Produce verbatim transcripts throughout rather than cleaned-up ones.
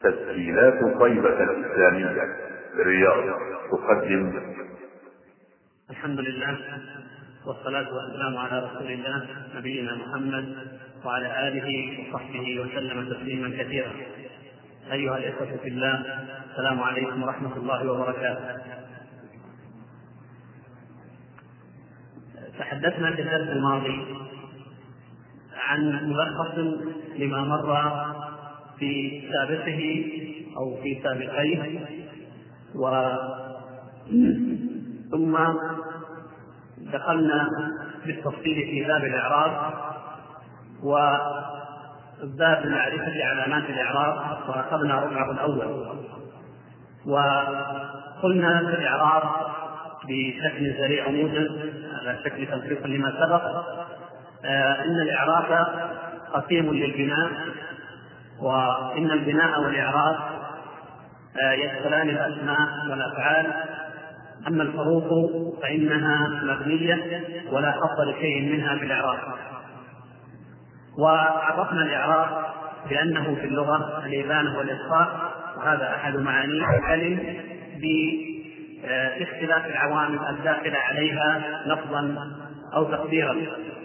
تسجيلات طيبة الإسلامية بالرياض تقدم. الحمد لله والصلاة والسلام على رسول الله نبينا محمد وعلى آله وصحبه وسلم تسليما كثيرا. أيها الإخوة في الله، السلام عليكم ورحمة الله وبركاته. تحدثنا في الدرس الماضي عن ملخص لما مر في سابقه أو في سابقيه، و ثم دخلنا بالتفصيل في باب الإعراب وباب معرفة علامات الإعراب، وأخذنا ربعه الأول. وقلنا في الإعراب بشكل سريع موجز على شكل تلخيص لما سبق آه إن الإعراب قسيم للبناء، وإن البناء والإعراب آه يدخلان الأسماء والأفعال. أما الحروف فإنها مبنية ولا خط لشيء منها في الإعراب. وعرفنا الإعراب بأنه في اللغة الإبانة والإخفاء، وهذا أحد معانيه الكلم باختلاف العوامل الداخلة عليها لفظا أو تقديرا.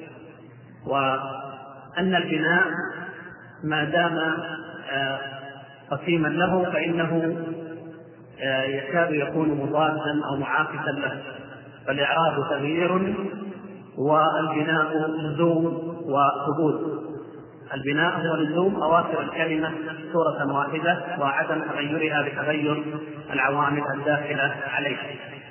وأن البناء ما دام قسيما له فإنه يكاد يكون مضادا أو معاكسا له، فالإعراب تغيير والبناء لزوم وثبوت. البناء هو لزوم أواخر الكلمة صورة واحدة وعدم تغيرها بتغير العوامل الداخلة عليها.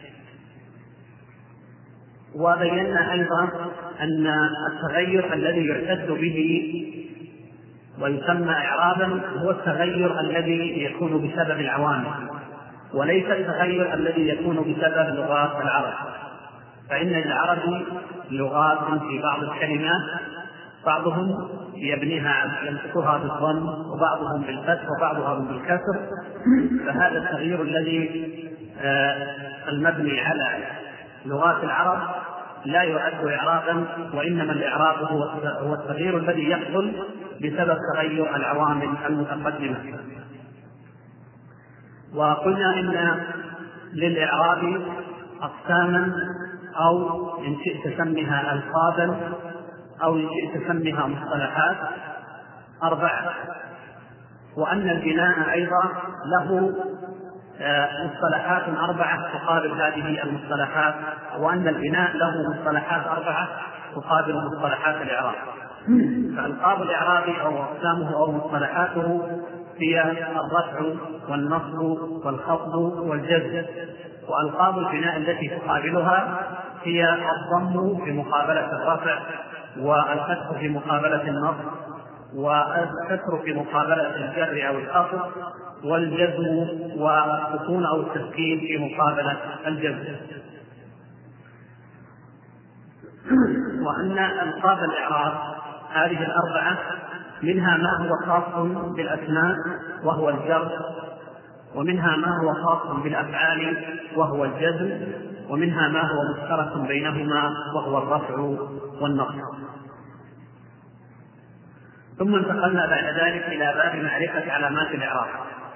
وبينا أيضا أن التغير الذي يعتد به ويسمى إعرابا هو التغير الذي يكون بسبب العوامل، وليس التغير الذي يكون بسبب لغات العرب. فإن العرب لغات في بعض الكلمات بعضهم يبنيها يمسكها بالضم وبعضهم بالفتح وبعضهم بالكسر، فهذا التغيير الذي المبني على لغات العرب لا يعد إعرابا، وإنما الإعراب هو التغيير الذي يحصل بسبب تغير العوامل المتقدمة. وقلنا إن للإعراب أقساما، أو إن شئت سميها ألفاظا أو إن شئت سميها مصطلحات أربعة. وأن البناء أيضا له مصطلحات أربعة تقابل هذه المصطلحات، وأن البناء له مصطلحات أربعة تقابل مصطلحات الإعراب. فألفاظ الإعراب أو أقسامه أو مصطلحاته هي الرفع والنصب والخفض والجزم. وألفاظ البناء التي تقابلها هي الضم في مقابلة الرفع، والفتح في مقابلة النصب، والكسر في مقابلة الجر أو الخفض، والجزم والسكون أو التسكين في مقابلة الجزم. وأن ألفاظ الإعراب هذه الأربعة منها ما هو خاص بالأسماء وهو الجر، ومنها ما هو خاص بالأفعال وهو الجزم، ومنها ما هو مشترك بينهما وهو الرفع والنصب. ثم انتقلنا بعد ذلك إلى باب معرفة علامات الإعراب.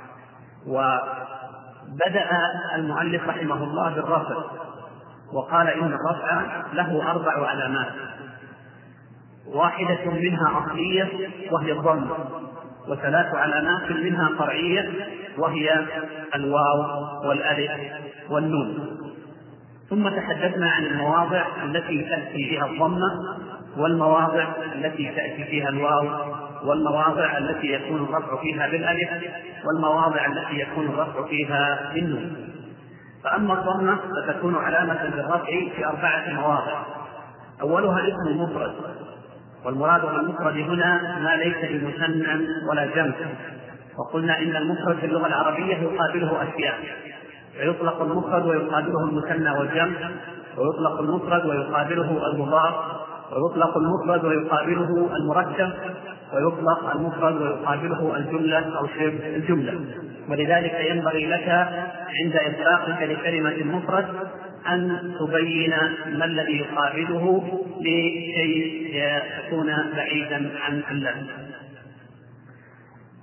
وبدأ المؤلف رحمه الله بالرفع، وقال إن الرفع له أربع علامات، واحدة منها أصلية وهي الضم، وثلاث علامات منها فرعية وهي الواو والألف والنون. ثم تحدثنا عن المواضع التي تأتي فيها الضمة، والمواضع التي تأتي فيها الواو، والمواضع التي يكون الرفع فيها بالألف، والمواضع التي يكون الرفع فيها بالنون. فأما الضمة فتكون علامة للرفع في أربعة مواضع. أولها اسم مفرد، والمراد بالمفرد هنا ما ليس بمثنى ولا جمع. وقلنا إن المفرد في اللغة العربية يقابله أشياء، فيطلق المفرد ويقابله المثنى والجمع، ويطلق المفرد ويقابله المضاف، ويطلق المفرد ويقابله المركب، ويطلق المفرد ويقابله الجملة أو شبه الجملة. ولذلك ينبغي لك عند إطلاقك لكلمة المفرد أن تبين ما الذي يقابله لكي يكون بعيدا عن اللفظ.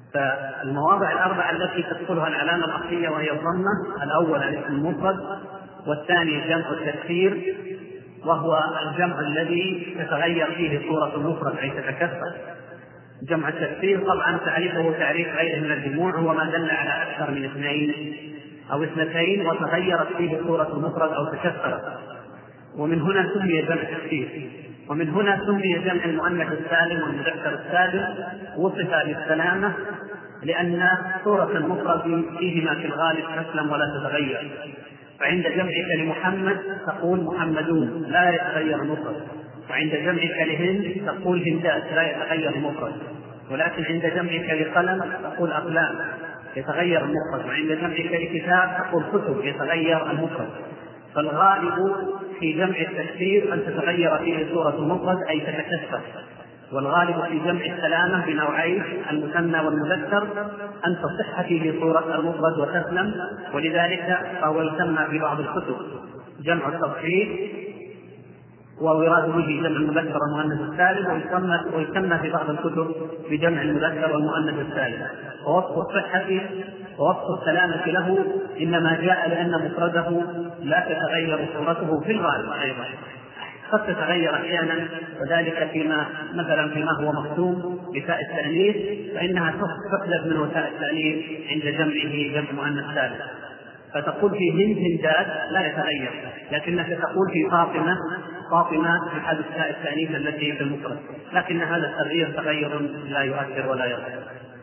فالمواضع الأربعة التي تدخلها العلامة الأصلية وهي الضمة: الأول الاسم المفرد، والثاني جمع التكسير وهو الجمع الذي تتغير فيه صورة المفرد أي تتكسر. جمع التكسير طبعا تعريفه تعريف غيره من الجموع، هو ما دل على أكثر من اثنين أو اثنتين وتغيرت فيه صورة المفرد أو تكسرت، ومن هنا سمي جمع التكسير. ومن هنا سمي جمع المؤنث السالم والمذكر السالم وصف بالسلامة، لأن صورة المفرد فيهما في الغالب تسلم ولا تتغير. فعند جمعك لمحمد تقول محمدون لا يتغير المفرد، وعند جمعك لهند تقول هندات لا يتغير المفرد، ولكن عند جمعك لقلم تقول أقلام يتغير المفرد، وعند جمعك لكتاب تقول كتب يتغير المفرد. فالغالب في جمع التكسير أن تتغير فيه صورة المفرد أي تتكسر، والغالب في جمع السلامة بنوعين المثنى والمذكر أن تصح فيه صورة المفرد وتسلم، ولذلك فهو يسمى في بعض الكتب جمع التصحيح ويراد به جمع المذكر والمؤنث السالم، ويسمى ويسمى في بعض الكتب بجمع المذكر والمؤنث السالم. ووصف الصحة ووصف السلامة له إنما جاء لأن مفرده لا تتغير صورته في الغالب أيضا، قد تتغير أحيانا، وذلك فيما مثلا فيما هو مختوم بتاء التأنيث فإنها تحذف منه تاء التأنيث عند جمعه جمع مؤنث سالم، فتقول في هند هندات لا يتغير، لكنك تقول في فاطمة فاطمة بحذف تاء التأنيث التي في المفرد، لكن هذا التغيير تغير لا يؤثر ولا يضر.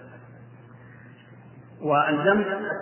والجمع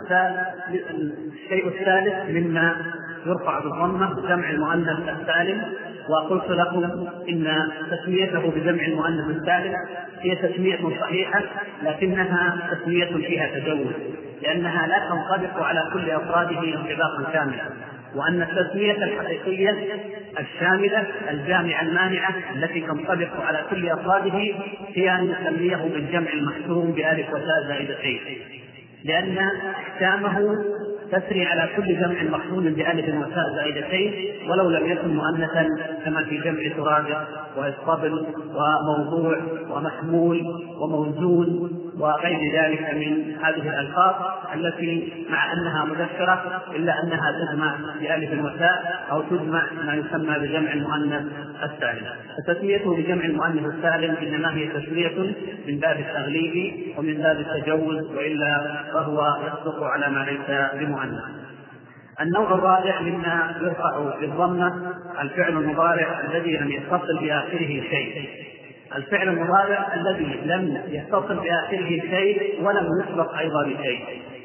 الشيء الثالث مما يرفع بالضمة جمع المؤنث السالم، وقلت لكم إن تسميته بجمع المؤنث السالم هي تسمية صحيحة، لكنها تسمية فيها تجوز، لأنها لا تنطبق على كل أفراده انطباقا كاملا، وأن التسمية الحقيقية الشاملة الجامعة المانعة التي تنطبق على كل أفراده هي أن نسميه بالجمع المحسوم بألف وتاء زائدتين، لأن أحكامه تسري على كل جمع محسوم بألف وتاء زائدتين ولو لم يكن مؤنثا، كما في جمع ترابط وإسطبل وموضوع ومحمول وموزون وغير ذلك من هذه الألفاظ التي مع أنها مذكرة إلا أنها تجمع بألف وتاء أو تجمع ما يسمى بجمع المؤنث السالم. فتسميته بجمع المؤنث السالم إنما هي تسمية من باب التغليب ومن باب التجوز، وإلا فهو يصدق على ما ليس بمؤنث. النوع الرابع مما يرفع بالضمة الفعل المضارع الذي لم يتصل بآخره شيء. الفعل المضارع الذي لم يتصل بآخره شيء ولم يسبق أيضا بشيء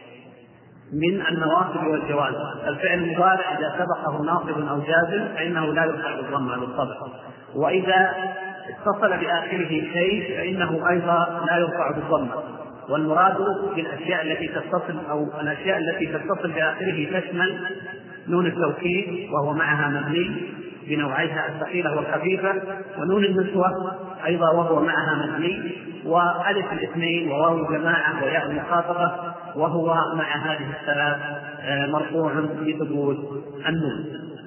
من النواصب والجوازم. الفعل المضارع إذا سبقه ناصب أو جازم فإنه لا يرفع بالضمة بالطبع، وإذا اتصل بآخره شيء فإنه أيضا لا يرفع بالضمة. والمراد بالأشياء التي تتصل أو الأشياء التي تتصل بآخره تشمل نون التوكيد وهو معها مبني بنوعيها الثقيلة والخفيفة، ونون النسوة أيضا وهو معها مبني، وألف الاثنين وواو الجماعة وياء المخاطبة وهو مع هذه الثلاث مرفوع بثبوت النون.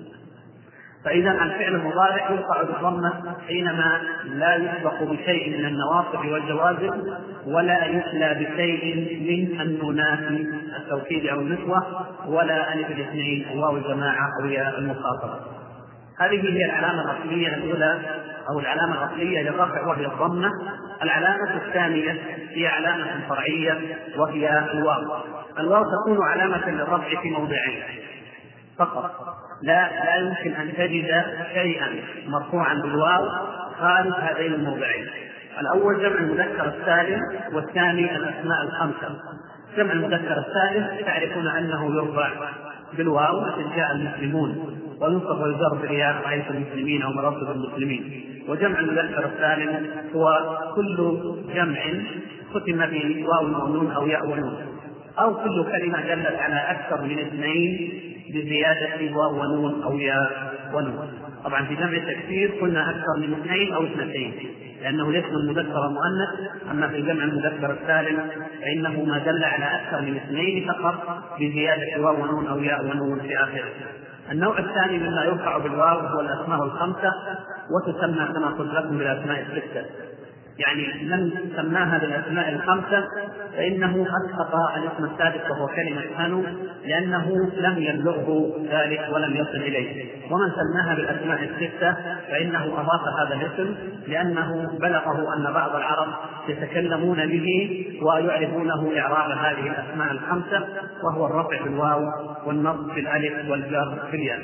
فإذا الفعل المضارع يرفع بالضمة حينما لا يسبق بشيء من النواصب والجوازم ولا يتلى بشيء من النونات التوكيد أو النسوة ولا ألف الاثنين أو واو الجماعة أو ياء المخاطبة. هذه هي العلامة الأصلية الأولى أو العلامة الأصلية للرفع وهي الضمة. العلامة الثانية هي علامة فرعية وهي الواو. الواو تكون علامة للرفع في موضعين فقط، لا لا يمكن أن تجد شيئا مرفوعا بالواو خارج هذين الموضعين. الأول جمع المذكر السالم، والثاني الأسماء الخمسة. جمع المذكر السالم تعرفون أنه يرفع بالواو مثل جاء المسلمون، وينصب ويجر بالياء رأيت المسلمين أو مررت بالمسلمين. وجمع المذكر السالم هو كل جمع ختم بواو ونون أو ياء ونون، أو كل كلمة دلت على أكثر من اثنين بزيادة واو ونون أو ياء ونون. طبعا في جمع التكسير قلنا أكثر من اثنين أو اثنتين لأنه الاسم المذكر مؤنث، أما في جمع المذكر السالم فإنه ما دل على أكثر من اثنين فقط بزيادة واو ونون أو ياء ونون في آخره. النوع الثاني مما يرفع بالواو هو الأسماء الخمسة، وتسمى كما قلت لكم بالأسماء الستة. يعني من سماها بالأسماء الخمسة فإنه أسقط الاسم السادس وهو كلمة هنو، لأنه لم يبلغه ذلك ولم يصل إليه. ومن سماها بالأسماء الستة فإنه أضاف هذا الاسم لأنه بلغه أن بعض العرب يتكلمون به ويعرفونه إعراب هذه الأسماء الخمسة، وهو الرفع بالواو والنصب بالألف والجر بالياء.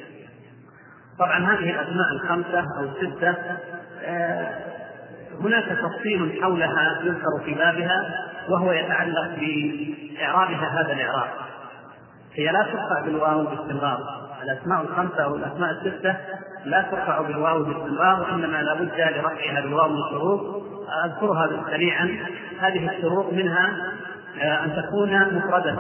طبعا هذه الأسماء الخمسة أو الستة آه هناك تفصيل حولها يذكر في بابها، وهو يتعلق بإعرابها هذا الإعراب. هي لا ترفع بالواو باستمرار، الأسماء الخمسة أو الأسماء الستة لا ترفع بالواو باستمرار، وإنما لا بد لرفعها بالواو من شروط أذكرها سريعا. هذه الشروط منها أن تكون مفردة.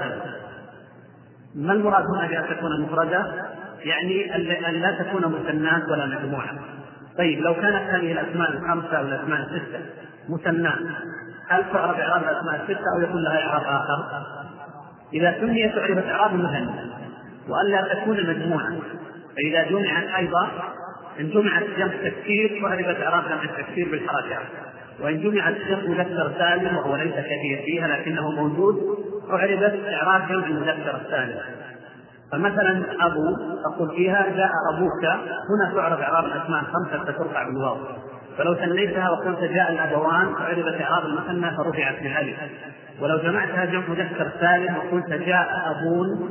ما المراد هنا بأن تكون مفردة؟ يعني أن لا تكون مثنات ولا مجموعة. طيب لو كانت هذه الأسماء الخمسة أو الأسماء الستة مثنات هل تعرف إعراب الأسماء الستة أو يكون لها إعراب آخر؟ إذا سميت تعرف إعراب مثنى، وألا تكون مجموعة. فإذا جمعت أيضا إن جمعت جمع تكسير تعرف إعراب جمع التكسير بالحركات، وإن جمعت جمع مذكر سالم وهو ليس كثير فيها لكنه موجود تعرف إعراب جمع المذكر السالم. فمثلا أبو أقول فيها جاء أبوك، هنا تعرف إعراب الأسماء الخمسة فترفع بالواو. فلو ثنيتها وقلت جاء الأبوان تعرف إعراب المثنى فرفعت بالألف. ولو جمعتها جمع مذكر سالم وقلت جاء أبون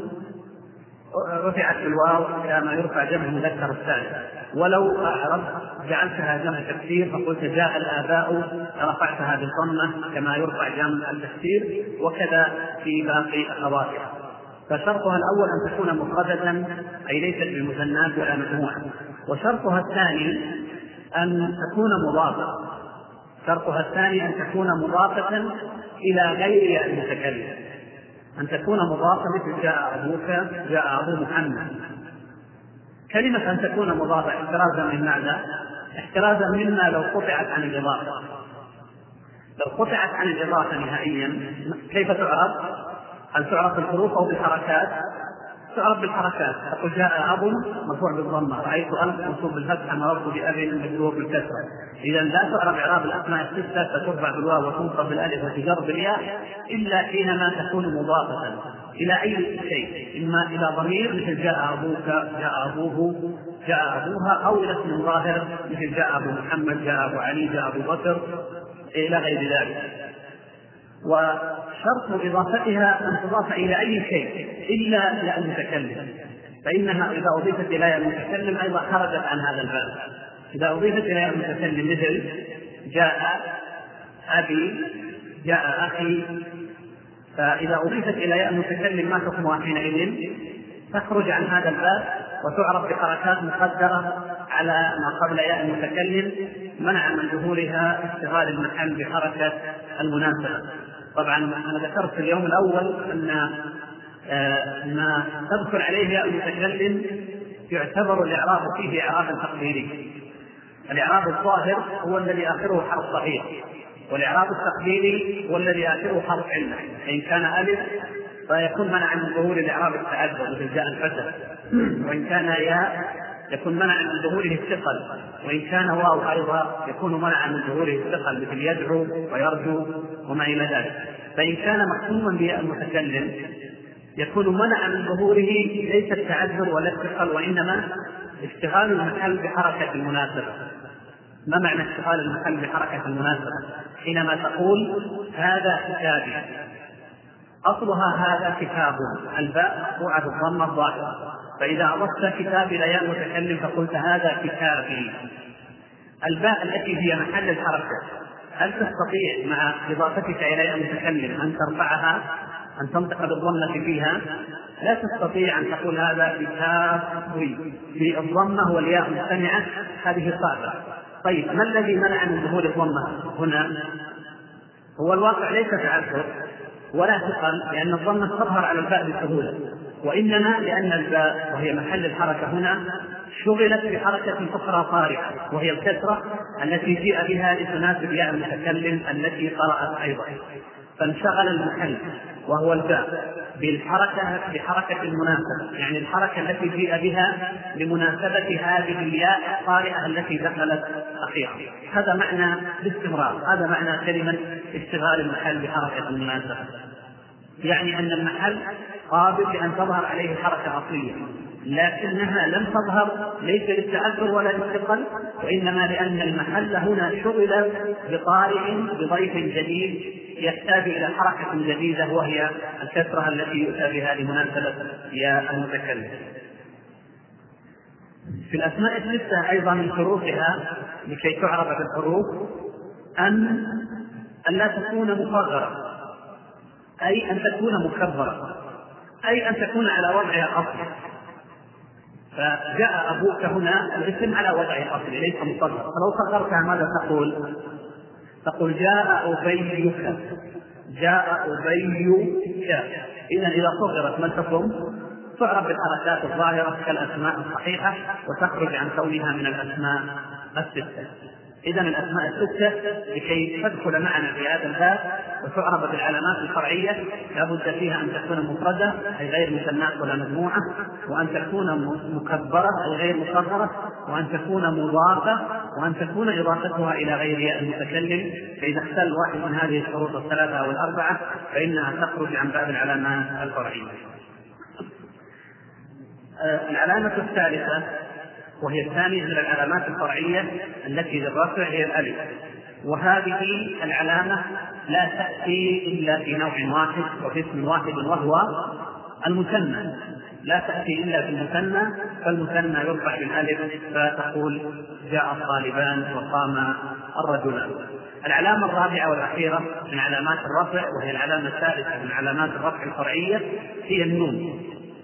رفعت بالواو كما يرفع جمع مذكر السالم. ولو أعرب جعلتها جمع تكسير فقلت جاء الآباء رفعتها بالضمة كما يرفع جمع التكسير، وكذا في باقي أخواتها. فشرطها الأول أن تكون مفردة أي ليست بمثنات ولا مجموعة. وشرطها الثاني أن تكون مضافة. شرطها الثاني أن تكون مضافة إلى غير المتكلم، أن تكون مضافة مثل جاء أبوك جاء أبو محمد. كلمة أن تكون مضافة احترازا من ماذا؟ احترازا مما لو قطعت عن الإضافة. لو قطعت عن الإضافة نهائيا كيف تعرف؟ هل تعرف بالحروف أو بالحركات؟ تعرف بالحركات. تقول جاء أب مرفوع بالضمة، رأيت ألف منصوب بالفتح، مررت بأب مجرور بالكسرة. إذا لا تعرف إعراب الأسماء الستة فترفع بالواو وتنصب بالألف وتجر بالياء إلا حينما تكون مضافة إلى أي شيء، إما إلى ضمير مثل جاء أبوك جاء أبوه جاء أبوها، أو إلى اسم ظاهر مثل جاء أبو محمد جاء أبو علي جاء أبو بكر إلى غير ذلك. وشرط إضافتها أن تضاف إلى أي شيء إلا إلى المتكلم، فإنها إذا أضيفت إلى المتكلم أيضا خرجت عن هذا الباب. إذا أضيفت إلى المتكلم مثل جاء أبي جاء أخي، فإذا أضيفت إلى المتكلم ما حكمها حينئذ؟ تخرج عن هذا الباب وتعرف بحركات مقدرة على ما قبل ياء المتكلم منع من ظهورها اشتغال المحل بحركة المناسبة. طبعا أنا ذكرت في اليوم الأول أن ما تذكر عليه ياء المتكلم يعتبر الإعراب فيه إعرابا تقديري. الإعراب الظاهر هو الذي آخره حرف صحيح، والإعراب التقديري هو الذي آخره حرف علة. فإن كان ألف فيكون منع من ظهور الإعراب التعذر مثل جاء الفتى، وإن كان ياء يكون منع من ظهوره الثقل، وإن كان واو أيضا يكون منع من ظهوره الثقل مثل يدعو ويرجو وما إلى ذلك. فإن كان مختوما بياء المتكلم يكون منع من ظهوره ليس التعذر ولا الثقل، وإنما اشتغال المحل بحركة المناسبة. ما معنى اشتغال المحل بحركة المناسبة؟ حينما تقول هذا كتابي، أصلها هذا كتاب، الباء مقطوعة بالضمة الظاهرة، فإذا أضفت كتاب إلى ياء المتكلم فقلت هذا كتابي. الباء التي هي محل الحركة هل تستطيع مع إضافتك إلى ياء المتكلم أن ترفعها أن تنطق بالضمة فيها؟ لا تستطيع أن تقول هذا كتابي بالضمة والياء مستمعة، هذه صعبة. طيب ما الذي منع من ظهور الضمة هنا؟ هو الواقع ليس تعذر ولا ثقل، لأن الضمة تظهر على الباء بسهولة، وإنما لأن الباء وهي محل الحركة هنا شغلت بحركة أخرى طارئة وهي الكسرة التي جاء بها لتناسب ياء المتكلم التي قرأت أيضا، فانشغل المحل وهو الباء بالحركة بحركة المناسبة، يعني الحركة التي جيء بها لمناسبة هذه الياء القارئة التي دخلت أخيرا. هذا معنى باستمرار، هذا معنى كلمة اشتغال المحل بحركة المناسبة، يعني أن المحل قابل لأن تظهر عليه حركة أصلية، لكنها لم تظهر ليس للتعذر ولا للثقل، وإنما لأن المحل هنا شغل بقارئ بضيف جديد يحتاج إلى حركة جديدة وهي الكسرة التي يؤتى بها لمناسبة يا المتكلم. في الأسماء الستة أيضا من شروطها لكي تعرف بالحروف أن لا تكون مصغرة، أي أن تكون مكبرة، أي أن تكون على وضعها الأصلي. فجاء أبوك هنا الاسم على وضعه الأصلي ليس مصغر، فلو صغرتها ماذا تقول؟ تقول جاء أبيك، جاء أبيك. إذا إذا صغرت ما تكون تعرف بالحركات الظاهرة كالأسماء الصحيحة وتخرج عن كونها من الأسماء الستة. إذا الأسماء الستة لكي تدخل معنا في هذا الباب وتعرف بالعلامات الفرعية لابد فيها أن تكون مفردة أي غير مثناة ولا مجموعة، وأن تكون مكبرة أي غير مصغرة، وأن تكون مضافة، وأن تكون إضافتها إلى غير المتكلم. فإذا اختل واحد من هذه الشروط الثلاثة أو الأربعة فإنها تخرج عن باب العلامات الفرعية. العلامة الثالثة وهي الثانية من العلامات الفرعية التي للرفع هي الألف، وهذه العلامة لا تأتي إلا في نوع واحد وفي اسم واحد وهو المثنى، لا تأتي إلا في المثنى، فالمثنى يرفع بالألف فتقول جاء الطالبان وقام الرجلان. العلامة الرابعة والأخيرة من علامات الرفع وهي العلامة الثالثة من علامات الرفع الفرعية هي النون،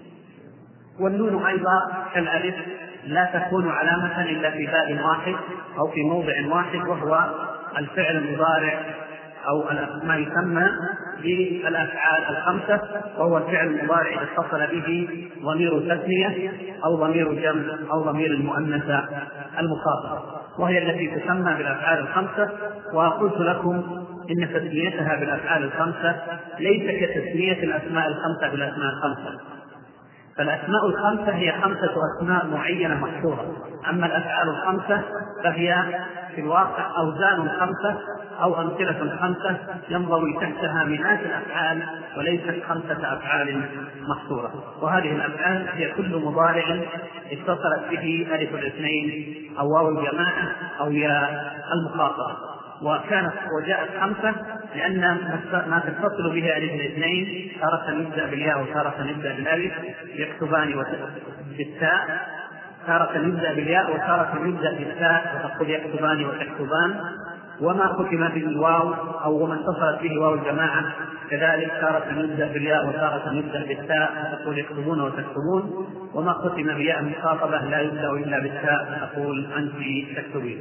والنون أيضا كالألف لا تكون علامة إلا في باب واحد أو في موضع واحد وهو الفعل المضارع أو ما يسمى بالأفعال الخمسة، وهو الفعل المضارع إذا اتصل به ضمير تثنية أو ضمير جمع أو ضمير المؤنثة المخاطبة، وهي التي تسمى بالأفعال الخمسة. وقلت لكم إن تسميتها بالأفعال الخمسة ليس كتسمية الأسماء الخمسة بالأسماء الخمسة، فالأسماء الخمسة هي خمسة أسماء معينة محصورة، أما الأفعال الخمسة فهي في الواقع أوزان خمسة أو أمثلة خمسة ينضوي تحتها مئات الأفعال وليست خمسة أفعال محصورة. وهذه الأفعال هي كل مضارع اتصلت به ألف الاثنين أو واو الجماعة أو ياء المخاطبة، وكانت وجاءت خمسة لأن ما تتصل بها ألف الاثنين تارة نبدأ بالياء وتارة نبدأ بالألف، يكتبان بالتاء، تارة نبدأ بالياء وتارة نبدأ بالتاء وتقول يكتبان وتكتبان، وما ختم به الواو أو وما اتصلت به واو الجماعة كذلك تارة نبدأ بالياء وتارة نبدأ بالتاء وتقول يكتبون وتكتبون، وما ختم بياء المخاطبة لا يبدأ إلا بالتاء وتقول أنت تكتبين.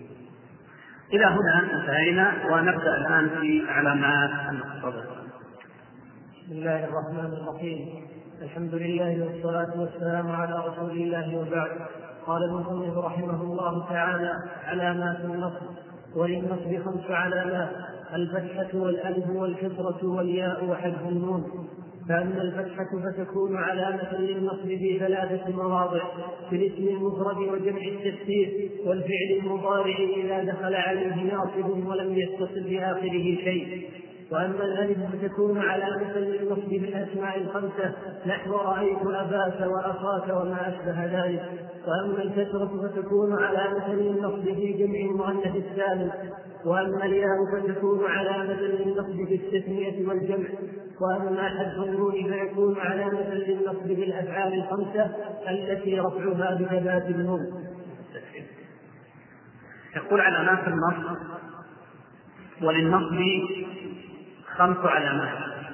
إلى هنا انتهينا ونبدأ الآن في علامات المقصودة. بسم الله الرحمن الرحيم، الحمد لله والصلاة والسلام على رسول الله وبعد. قال المصنف رحمه الله تعالى: علامات النصب. وللنصب خمس علامات: الفتحة والألف والكسرة والياء وحذف النون. فأما الفتحة فتكون علامة للنصب في ثلاثة مواضع: في الاسم المفرد وجمع التكسير والفعل المضارع إذا دخل عليه ناصب ولم يتصل بآخره شيء. وأما الألف فتكون علامة للنصب بالأسماء الخمسة نحو رأيت أباك وأخاك وما أشبه ذلك. وأما الكسرة فتكون علامة للنصب في جمع المؤنث السالم. وأما الياء فتكون علامة للنصب بالتثنية والجمع. وأما حذف النون فيكون علامة للنصب بالأفعال الخمسة التي رفعها بثبات النون. يقول علامات النصب: وللنصب خمس علامات: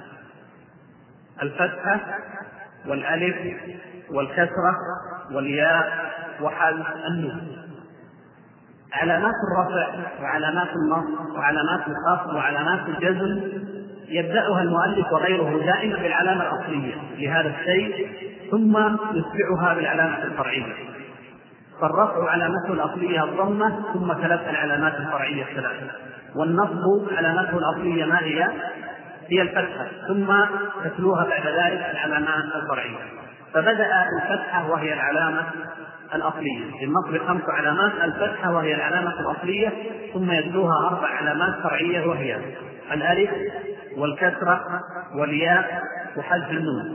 الفتحة والألف والكسرة والياء وحذف النون. علامات الرفع وعلامات النصب وعلامات الخفض وعلامات الجزم يبدأها المؤلف وغيره دائما بالعلامة الأصلية لهذا الشيء ثم يتبعها بالعلامة الفرعية. فالرفع علامته الأصلية الضمة ثم ثلاث العلامات الفرعية الثلاثة. والنصب علامته الأصلية ما هي؟ هي الفتحة، ثم تتلوها بعد ذلك العلامات الفرعية. فبدأ الفتحة وهي العلامة الأصلية، للنصب خمس علامات: الفتحة وهي العلامة الأصلية، ثم يتلوها أربع علامات فرعية وهي الألف والكسرة والياء وحذف النون.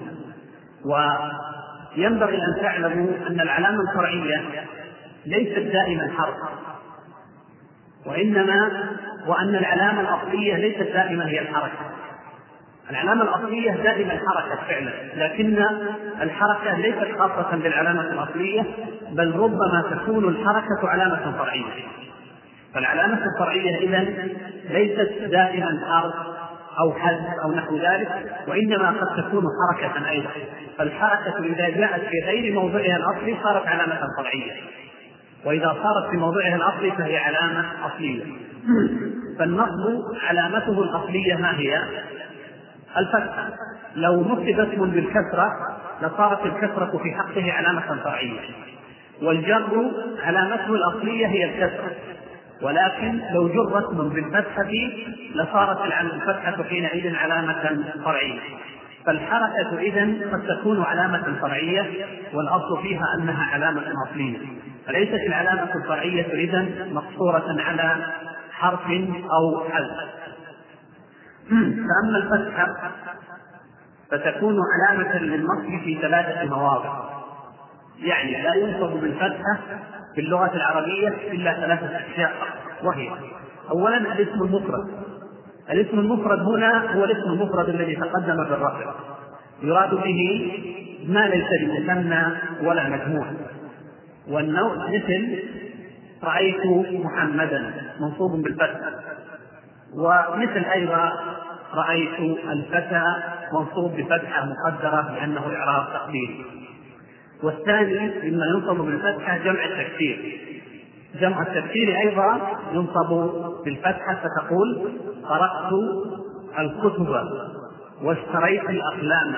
وينبغي أن تعلموا أن العلامة الفرعية ليست دائما حرف، وإنما وأن العلامة الأصلية ليست دائما هي الحركة. العلامة الأصلية دائما حركة فعلا، لكن الحركة ليست خاصة بالعلامة الأصلية، بل ربما تكون الحركة علامة فرعية. فالعلامة الفرعية إذن ليست دائما حرف أو حذف أو نحو ذلك، وإنما قد تكون حركة أيضا. فالحركة إذا جاءت في غير موضعها الأصلي صارت علامة فرعية، وإذا صارت في موضعها الأصلي فهي علامة أصلية. فالنصب علامته الأصلية ما هي؟ الفتحة. لو نصب اسم بالكسرة لصارت الكسرة في حقه علامة فرعية، والجر علامته الأصلية هي الكسرة، ولكن لو جر اسم بالفتحة لصارت الفتحة حينئذ علامة فرعية. فالحركة إذن قد تكون علامة فرعية، والأصل فيها أنها علامة أصلية، فليست العلامة الفرعية إذن مقصورة على حرف أو حذف. فأما الفتحة فتكون علامة للنصب في ثلاثة مواضع، يعني لا ينصب بالفتحة في اللغة العربية إلا ثلاثة أشياء، وهي: أولا الاسم المفرد. الاسم المفرد هنا هو الاسم المفرد الذي تقدم بالرفع، يراد به ما ليس بمثنى ولا مجموع. والنوع مثل رأيت محمدا منصوب بالفتحة، ومثل أيضا رأيت الفتى منصوب بفتحة مقدرة لأنه إعراب تقديري. والثاني مما ينصب بالفتحة جمع التكسير. جمع التكسير أيضا ينصب بالفتحة، فتقول قرأت الكتب واشتريت الأقلام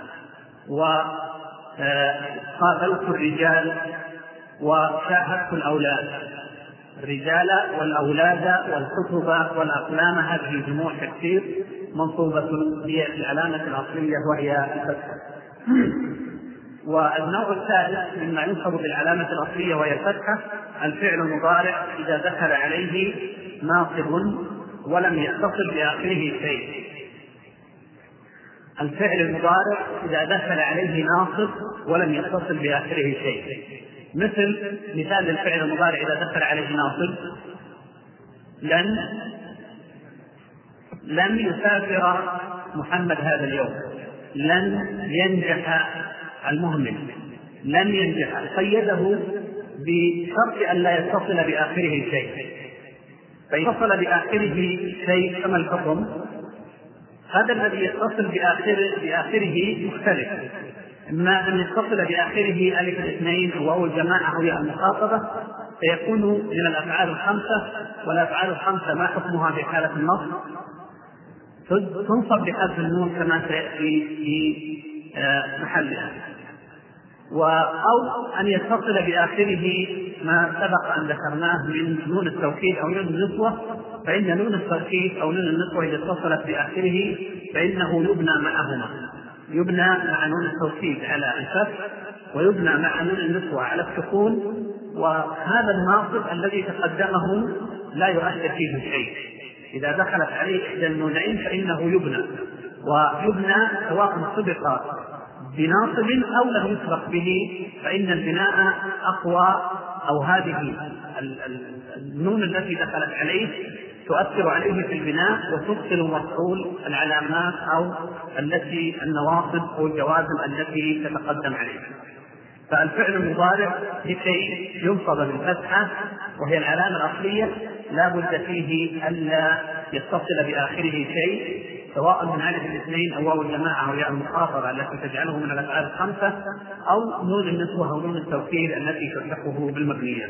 وقابلت الرجال وشاهدت الأولاد. الرجال والأولاد والكتب والأقلام هذه جموع تكسير منصوبة بالعلامة الأصلية وهي الفتحة. والنوع الثالث مما ينصب بالعلامة الأصلية وهي الفتحة الفعل المضارع إذا دخل عليه ناصب ولم يتصل بآخره شيء. الفعل المضارع إذا دخل عليه ناصب ولم يتصل بآخره شيء، مثل مثال الفعل المضارع إذا دخل عليه ناصب: لن لن يسافر محمد هذا اليوم، لن ينجح المهمل، لن ينجح. قيده بشرط أن لا يتصل بآخره شيء، فإن اتصل بآخره شيء كما الحكم، هذا الذي يتصل بآخره, بآخره مختلف، إما أن يتصل بآخره ألف الاثنين أو الجماعة أو المخاطبة سيكون من الأفعال الخمسة، والأفعال الخمسة ما حكمها في حالة النصب؟ تنصب بحذف النون كما سيأتي في محلها. أو أن يتصل بآخره ما سبق أن ذكرناه من نون التوكيد أو نون النسوة، فإن نون التوكيد أو نون النسوة إذا اتصلت بآخره فإنه يبنى معهما، يبنى مع نون التوكيد على الفتح، ويبنى مع نون النسوة على السكون. وهذا الناصب الذي تقدمه لا يؤثر فيه شيء، إذا دخلت عليه إحدى النونين فإنه يبنى، ويبنى سواء سبق بناصب أو لم يسبق به، فإن البناء أقوى، أو هذه النون التي دخلت عليه تؤثر عليه في البناء وتبطل مفعول العلامات أو التي النواصب أو الجوازم التي تتقدم عليه. فالفعل المضارع لكي ينصب بالفتحة وهي العلامة الأصلية لا بد فيه ألا يتصل بآخره شيء، سواء من ألف الاثنين أو واو الجماعة أو ياء المخاطبة التي تجعله من الأفعال الخمسة، أو نون النسوة أو نون التوكيد التي تلحقه بالمبنية.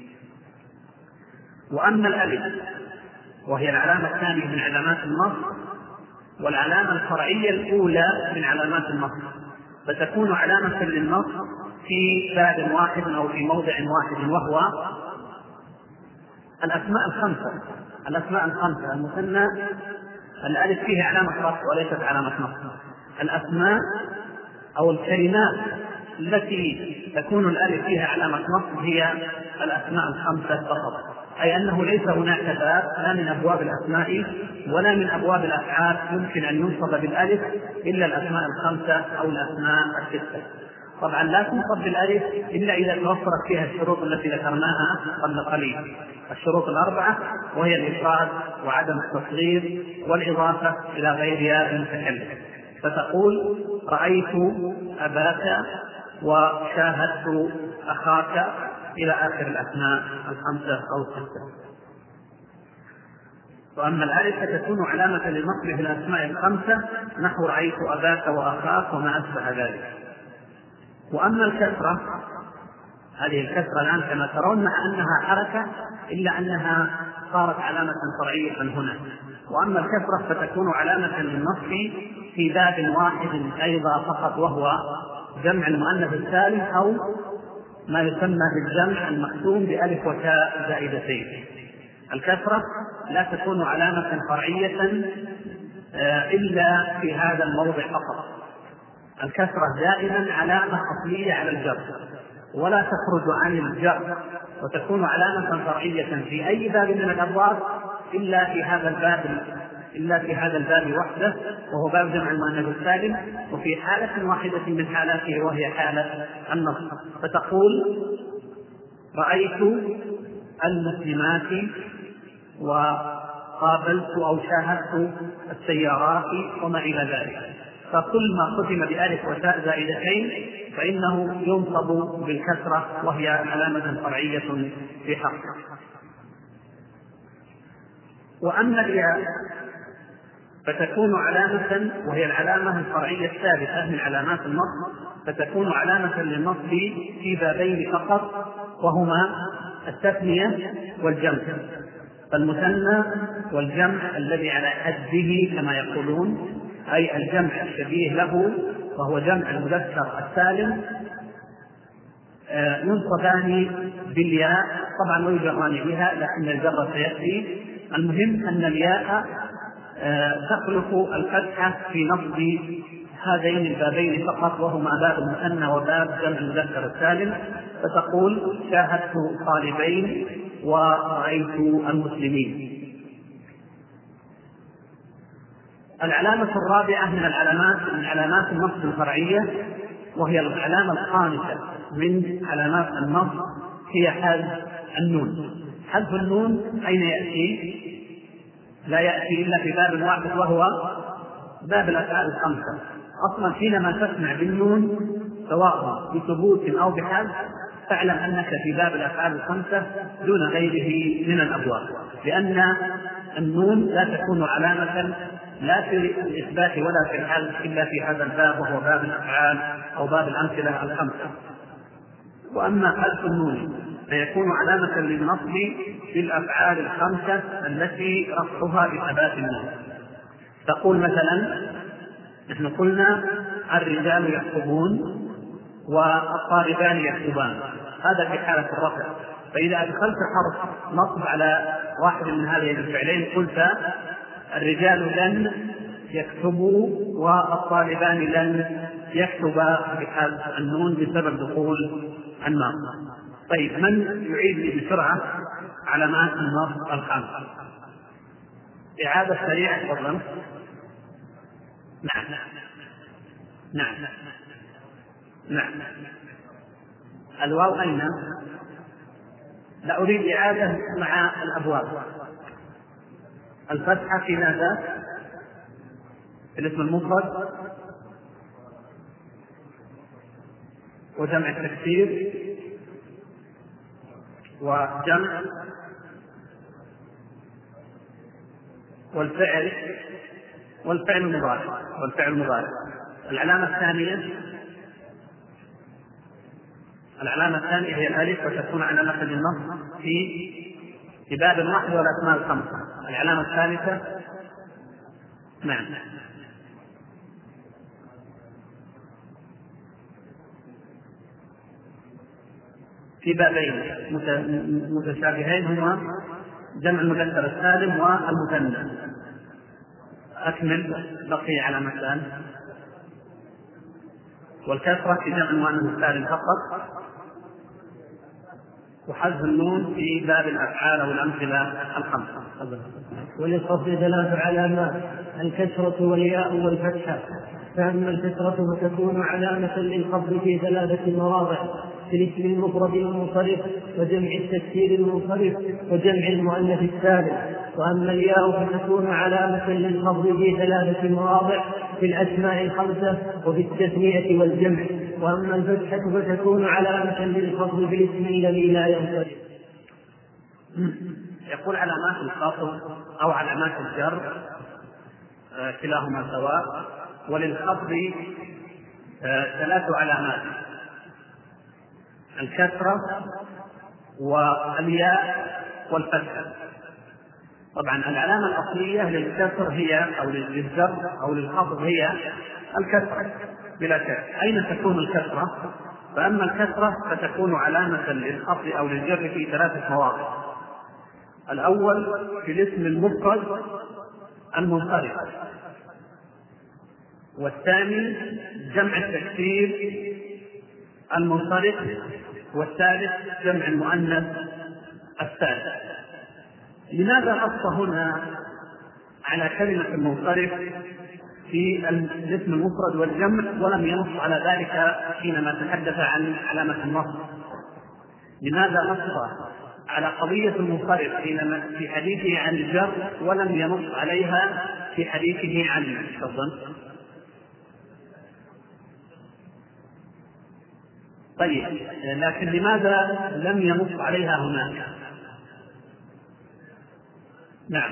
وأما الألف وهي العلامة الثانية من علامات النصب والعلامة الفرعية الأولى من علامات النصب، فتكون علامة للنصب في باب واحد أو في موضع واحد، وهو الأسماء الخمسة. الأسماء الخمسة: المثنى الألف فيه علامة رفع وليست علامة نصب. الأسماء أو الكلمات التي تكون الألف فيها علامة نصب هي الأسماء الخمسة فقط، أي أنه ليس هناك باب لا من أبواب الأسماء ولا من أبواب الأفعال يمكن أن ينصب بالألف إلا الأسماء الخمسة أو الأسماء الستة. طبعا لا تنصب بالألف إلا إذا توفرت فيها الشروط التي ذكرناها قبل قليل، الشروط الأربعة، وهي الإفراد وعدم التصغير والإضافة إلى غير ياء المتكلم. فتقول رأيت أباك وشاهدت أخاك إلى آخر الأسماء الخمسة أو الستة. وأما الألف فتكون علامة للنصب في الأسماء الخمسة نحو رأيت أباك وأخاك وما أشبه ذلك. وأما الكسرة، هذه الكسرة الآن كما ترون مع أنها حركة إلا أنها صارت علامة فرعية هنا. وأما الكسرة فتكون علامة للنصب في باب واحد أيضا فقط، وهو جمع المؤنث السالم أو ما يسمى بالجمع المختوم بألف وتاء زائدتين. الكسرة لا تكون علامة فرعية إلا في هذا الموضع فقط. الكسرة دائما علامة أصلية على الجر ولا تخرج عن الجر، وتكون علامة فرعية في أي باب من الأبواب إلا في هذا الباب إلا في هذا الباب وحده، وهو باب جمع المؤنث السالم، وفي حالة واحدة من حالاته وهي حالة النصب. فتقول رأيت المسلمات وقابلت أو شاهدت السيارات وما إلى ذلك. فكل ما ختم بألف وتاء زائدتين فإنه ينصب بالكسرة وهي علامة فرعية في حقه. وأما الياء فتكون علامة، وهي العلامة الفرعية الثالثة من علامات النصب، فتكون علامة للنصب في بابين فقط، وهما التثنية والجمع. فالمثنى والجمع الذي على حده كما يقولون، أي الجمع الشبيه له وهو جمع المذكر السالم، ينصبان بالياء طبعا ويجران بها، لكن الجر سيأتي. المهم أن الياء تخلق الفتحة في نصب هذين البابين فقط، وهما باب المثنى وباب جمع المذكر السالم. فتقول شاهدت طالبين ورأيت المسلمين. العلامة الرابعة من العلامات من علامات النصب الفرعية، وهي العلامة الخامسة من علامات النصب، هي حذف النون. حذف النون أين يأتي؟ لا يأتي إلا في باب واحد، وهو باب الأفعال الخمسة. أصلا حينما تسمع بالنون سواء بثبوت أو بحذف فاعلم أنك في باب الأفعال الخمسة دون غيره من الأبواب، لأن النون لا تكون علامة لا في الإثبات ولا في الحذف إلا في هذا الباب، وهو باب الأفعال أو باب الأمثلة الخمسة. وأما حذف النون فيكون علامة للنصب في الأفعال الخمسة التي رفعها بثبات النون. تقول مثلا نحن قلنا الرجال يكتبون والطالبان يكتبان، هذا في حالة الرفع. فإذا أدخلت حرف نصب على واحد من هذين الفعلين قلت الرجال لن يكتبوا والطالبان لن يكتبا بحذف النون بسبب دخول النصب. طيب من يعيد لي بسرعة علامات النصب الخمسة؟ إعادة سريعة تفضل. نعم نعم نعم. الواو أين؟ لا أريد إعادة مع الأبواب. الفتحة في ماذا؟ في الاسم المفرد وجمع التكسير وجمع والفعل والفعل المضارع والفعل المضارع. العلامة الثانية العلامة الثانية هي الألف، وتكون علامة للنصب في في باب واحد والأسماء الخمسة. العلامة الثالثة نعم في بابين متشابهين هما جمع المذكر السالم والمثنى. أكمل. بقي علامتان. والكسرة في جمع المؤنث السالم فقط، وحذف النون في باب الأفعال أو الأمثلة الخمسة. وللقصد ثلاث علامات: الكسرة والياء والفتحة. فأما الكسرة فتكون علامة للقصد في ثلاثة مواضع: في الاسم المفرد المنصرف، وجمع التكسير المنصرف، وجمع المؤنث السالم. وأما الياء فتكون علامة للقصد في ثلاثة مواضع: في الأسماء الخمسة، وفي التثنية والجمع. وأما الفتحة فتكون علامة للقصد في الاسم الذي لا ينصرف. يقول علامات الخفض أو علامات الجر كلاهما سواء. وللخفض ثلاث علامات: الكسرة والياء والفتحة. طبعا العلامة الأصلية للكسر هي أو للجر أو للخفض هي الكسرة بلا شك. أين تكون الكسرة؟ فأما الكسرة فتكون علامة للخفض أو للجر في ثلاثة مواضع: الأول في الاسم المفرد المنصرف، والثاني جمع التكسير المنصرف، والثالث جمع المؤنث السالم. لماذا نص هنا على كلمة المنصرف في الاسم المفرد والجمع ولم ينص على ذلك حينما تحدث عن علامة النصب؟ لماذا نص على قضية المنصرف في حديثه عن الجر ولم ينص عليها في حديثه عن التفضل؟ طيب، لكن لماذا لم ينص عليها هناك؟ نعم،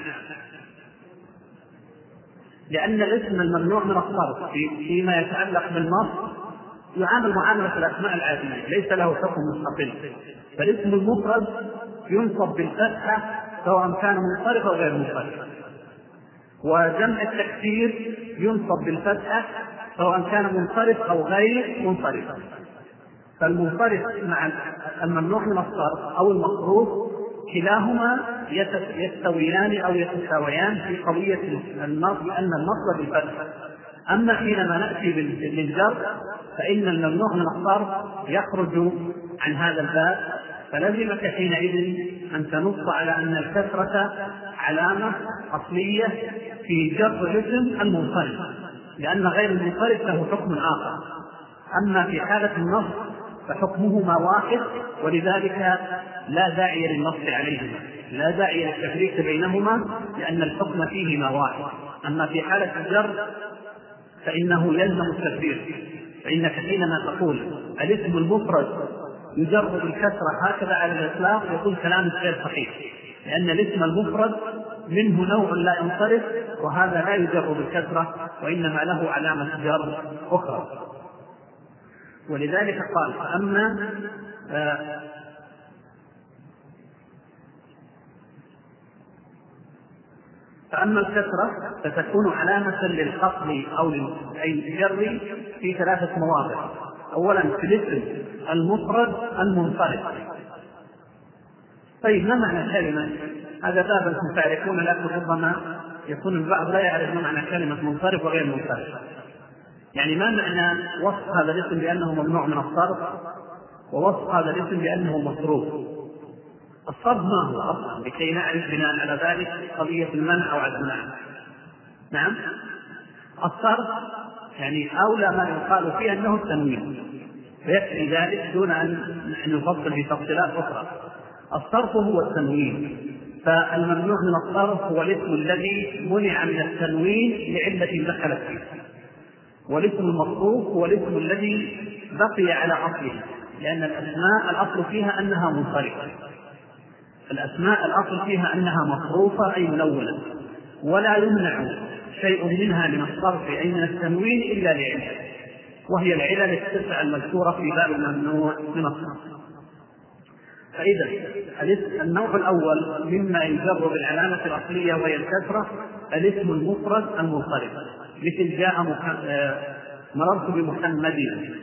لأن الاسم الممنوع من الصرف فيما يتعلق بالنص يعامل معاملة الأسماء العادية، ليس له حكم مستقل. فالاسم المفرد ينصب بالفتحة سواء كان منصرف أو غير منصرف، وجمع التكسير ينصب بالفتحة سواء كان منصرف أو غير منصرف. فالمنصرف مع الممنوع من الصرف أو المصروف كلاهما يستويان أو يتساويان في قضية النصب، أن النصب بالفتح. أما حينما نأتي بالجر فإن الممنوع من الصرف يخرج عن هذا الباب، فلزمك حينئذ أن تنص على أن الكسرة علامة أصلية في جر الاسم المنصرف، لأن غير المنصرف له حكم آخر. أما في حالة النصب فحكمهما واحد، ولذلك لا داعي للنص عليهما، لا داعي للتفريق بينهما، لأن الحكم فيهما واحد. أما في حالة الجر فإنه يلزم التفريق، فإنك حينما تقول الاسم المفرد يجر بالكسرة هكذا على الإطلاق يكون كلام غير صحيح، لأن الاسم المفرد منه نوع لا ينصرف، وهذا لا يجر بالكسرة وإنما له علامة جر أخرى. ولذلك قال: فأما آه فأما الكسرة فتكون علامة للخفض أو للجر في ثلاثة مواضع: أولا في الاسم المفرد المنصرف. طيب، ما معنى كلمة؟ هذا باب أنتم تعرفون، لكن ربما يكون البعض لا يعرف ما معنى كلمة منصرف وغير منصرف. يعني ما معنى وصف هذا الاسم بأنه ممنوع من الصرف، ووصف هذا الاسم بأنه مصروف؟ الصرف ما هو أصلا، لكي نعرف بناء على ذلك قضية المنع أو عدم المنع. نعم، الصرف يعني أولى ما يقال فيه أنه التنوين، ويكفي ذلك دون أن نفصل في تفصيلات أخرى. الصرف هو التنوين، فالممنوع من الصرف هو الاسم الذي منع من التنوين لعلة دخلت فيه، والاسم المصروف هو الاسم الذي بقي على أصله، لأن الأسماء الأصل فيها أنها منصرفة. الأسماء الأصل فيها أنها مصروفة أي ملونة، ولا يمنع شيء منها من الصرف أي من التنوين إلا لعلة، وهي العلل التسع المذكورة في باب الممنوع من الصرف. فإذا النوع الأول مما يجر بالعلامة الأصلية وهي الكسرة الاسم المفرد المنصرف، مثل جاء مررت بمحمد،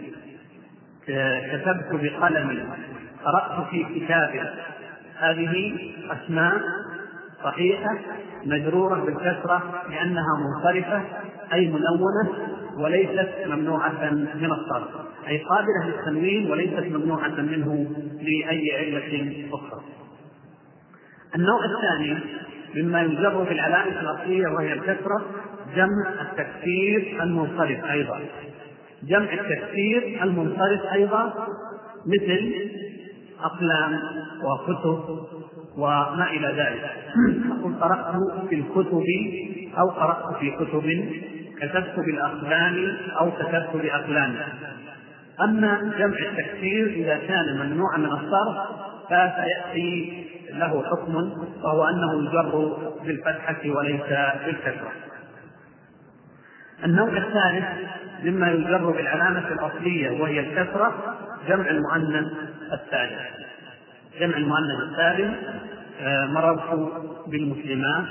كتبت بقلم، قرأت في كتابه. هذه أسماء صحيحة مجرورة بالكسرة لأنها منصرفة أي منونة وليست ممنوعة من الصرف، أي قابلة للتنوين وليست ممنوعة منه لأي علة أخرى. النوع الثاني مما يجر بالعلامة الأصلية وهي الكسرة جمع التكسير المنصرف أيضا، جمع التكسير المنصرف أيضا مثل أقلام وكتب وما إلى ذلك. أقول قرأت في الكتب أو قرأت في كتب، كتبت بالأقلام أو كتبت بأقلام. أما جمع التكسير إذا كان ممنوعا من الصرف فسيأتي له حكم، وهو أنه يجر بالفتحة وليس بالكسرة. النوع الثالث مما يجر بالعلامة الأصلية وهي الكسرة جمع المؤنث السالم. جمع المؤنث السالم مررت بالمسلمات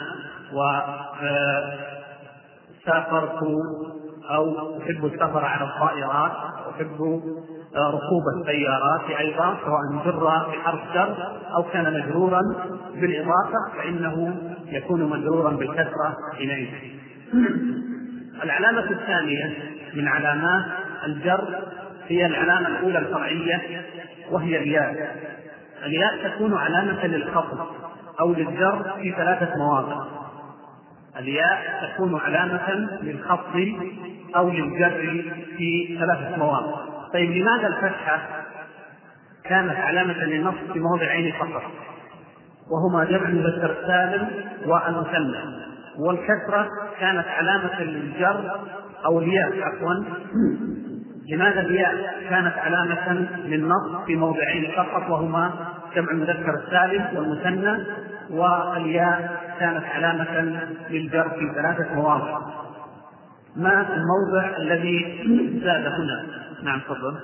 وسافرت أو أحب السفر على الطائرات، أحب ركوب السيارات أيضا، سواء جر بحرف جر أو كان مجرورا بالإضافة فإنه يكون مجرورا بالكسرة إليه. العلامة الثانية من علامات الجر هي العلامة الأولى الفرعية وهي الياء. الياء تكون علامة للخفض أو للجر في ثلاثة مواضع. الياء تكون علامة للخفض أو للجر في ثلاثة مواضع. طيب لماذا الفتحة كانت علامة للنصب في موضعين فقط وهما جمع المذكر السالم والمثنى، والكسرة كانت علامة للجر أو الياء عفوا لماذا الياء كانت علامة للنصب في موضعين فقط وهما جمع المذكر السالم والمثنى، والياء كانت علامة للجر في ثلاثة مواضع؟ ما الموضع الذي زاد هنا؟ نعم تفضل.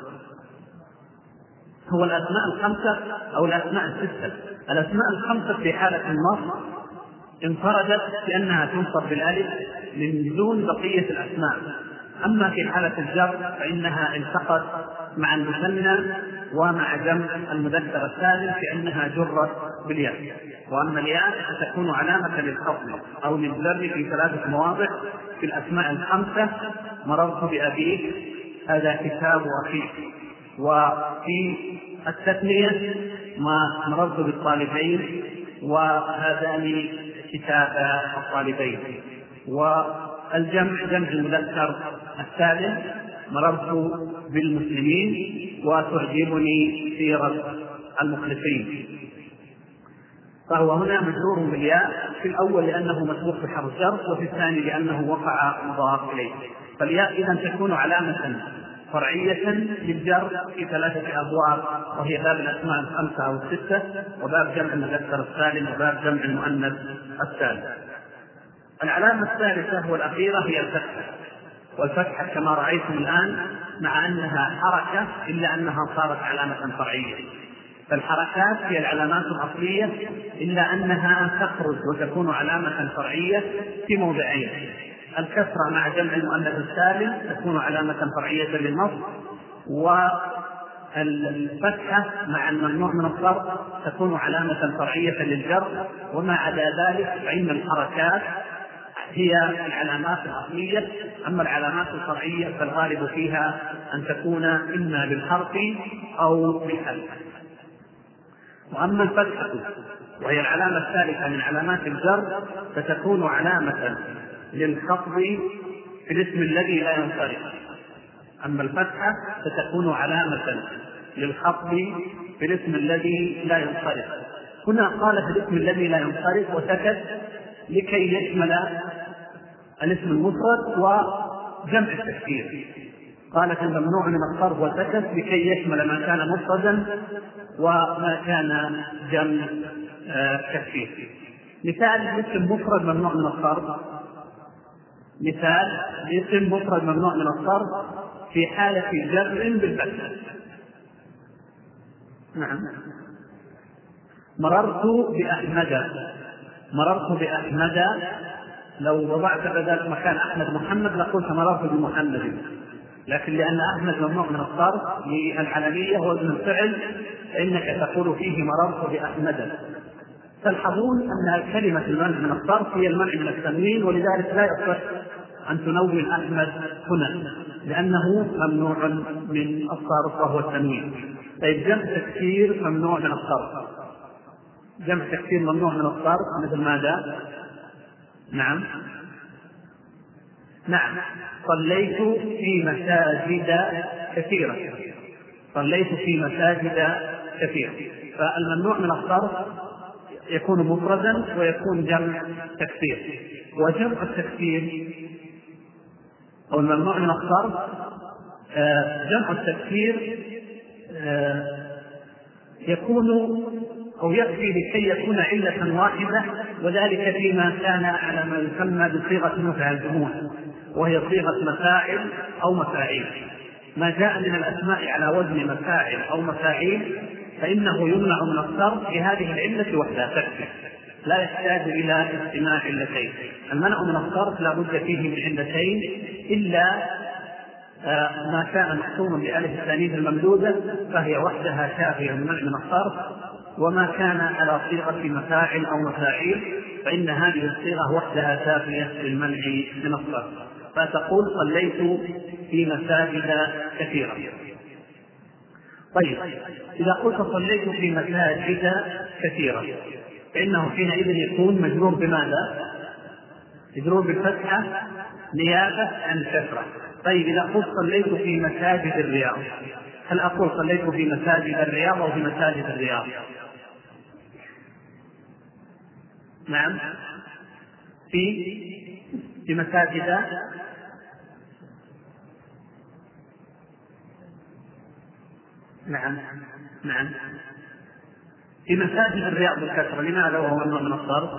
هو الأسماء الخمسة أو الأسماء الستة. الأسماء الخمسة في حالة النصب انفردت لأنها تنصب بالألف من دون بقية الأسماء، أما في حالة الجر فإنها التقت مع المثنى ومع جمع المذكر السالم لأنها جرت بالياء. وأما الياء فتكون علامة للخفض أو للجر في ثلاثة مواضع في الأسماء الخمسة: مررت بأبيك، هذا كتاب أخيك. وفي التثنية ما مررت بالطالبين، وهذان كتاب الطالبين. والجمع جمع المذكر السالم: مررت بالمسلمين وتعجبني سيرة المخلصين. فهو هنا مجرور بالياء، في الأول لأنه مسبوق بحرف جر، وفي الثاني لأنه وقع مضاف إليه. فالياء إذن تكون علامة فرعية للجر في ثلاثة أبواب، وهي باب الأسماء الخمسة أو الستة، وباب جمع المذكر السالم، وباب جمع المؤنث السالم. العلامة الثالثة والأخيرة هي الفتحة. والفتحة كما رأيتم الآن مع أنها حركة إلا أنها صارت علامة فرعية. فالحركات هي العلامات الأصلية إلا أنها تخرج وتكون علامة فرعية في موضعين: الكسرة مع جمع المؤنث السالم تكون علامة فرعية للنصب، والفتحة مع الممنوع من الصرف تكون علامة فرعية للجر. وما عدا ذلك فإن الحركات هي العلامات الأصلية. أما العلامات الفرعية فالغالب فيها أن تكون إما بالحرف أو بالحرف. وأما الفتحة وهي العلامة الثالثة من علامات الجر فتكون علامة للخفض في الاسم الذي لا ينصرف. أما الفتحة فتكون علامة للخفض في الاسم الذي لا ينصرف. هنا قال في الاسم الذي لا ينصرف وسكت لكي يشمل الاسم المفرد وجمع التكسير. قال كان ممنوع من الصرف وسكت لكي يشمل ما كان مفردا وما كان جمع تكسير. مثال اسم مفرد ممنوع من الصرف، مثال اسم مفرد ممنوع من الصرف في حالة جر بالفتح. نعم. مررت بأحمد، مررت بأحمد، لو وضعت بدل مكان أحمد محمد لقلت مررت بمحمد، لكن لأن أحمد ممنوع من الصرف للعلمية وزن الفعل فإنك تقول فيه مررت بأحمد. تلحظون أن كلمة المنع من الصرف هي المنع من التنوين، ولذلك لا يصح أن تنون أحمد هنا لأنه ممنوع من الصرف وهو التنوين. طيب جمع تكسير ممنوع من الصرف، جمع تكسير ممنوع من الصرف مثل ماذا؟ نعم نعم صليت في مساجد كثيرة، صليت في مساجد كثيرة. فالممنوع من الصرف يكون مفردا ويكون جمع تكسير. وجمع التكسير أو الممنوع من الصرف جمع التكسير يكون أو يكفي لكي يكون علة واحدة، وذلك فيما كان على ما يسمى بصيغة منتهى الجموع، وهي صيغة مفاعل أو مفاعيل. ما جاء من الأسماء على وزن مفاعل أو مفاعيل فإنه يمنع من الصرف بهذه العلة وحدها تكفي، لا يحتاج إلى اجتماع علتين. المنع من الصرف لا بد فيه من علتين إلا ما كان محصورا بألف التانيث الممدودة فهي وحدها شافية المنع من الصرف، وما كان على صيغة مفاعل أو مفاعيل فإن هذه الصيغة وحدها شافية للمنع من الصرف. فتقول صليت في مساجد كثيرة. طيب إذا قلت صليت في مساجد كثيرة فإنه حينئذ يكون مجرور بماذا؟ مجرور بالفتحة نيابة عن الكسرة. طيب إذا قلت صليت في مساجد الرياض، هل أقول صليت في مساجد الرياض أو في مساجد الرياض؟ نعم في في مساجد نعم نعم في مساجد الرياض بالكسرة. لماذا وهو ممنوع من الصرف؟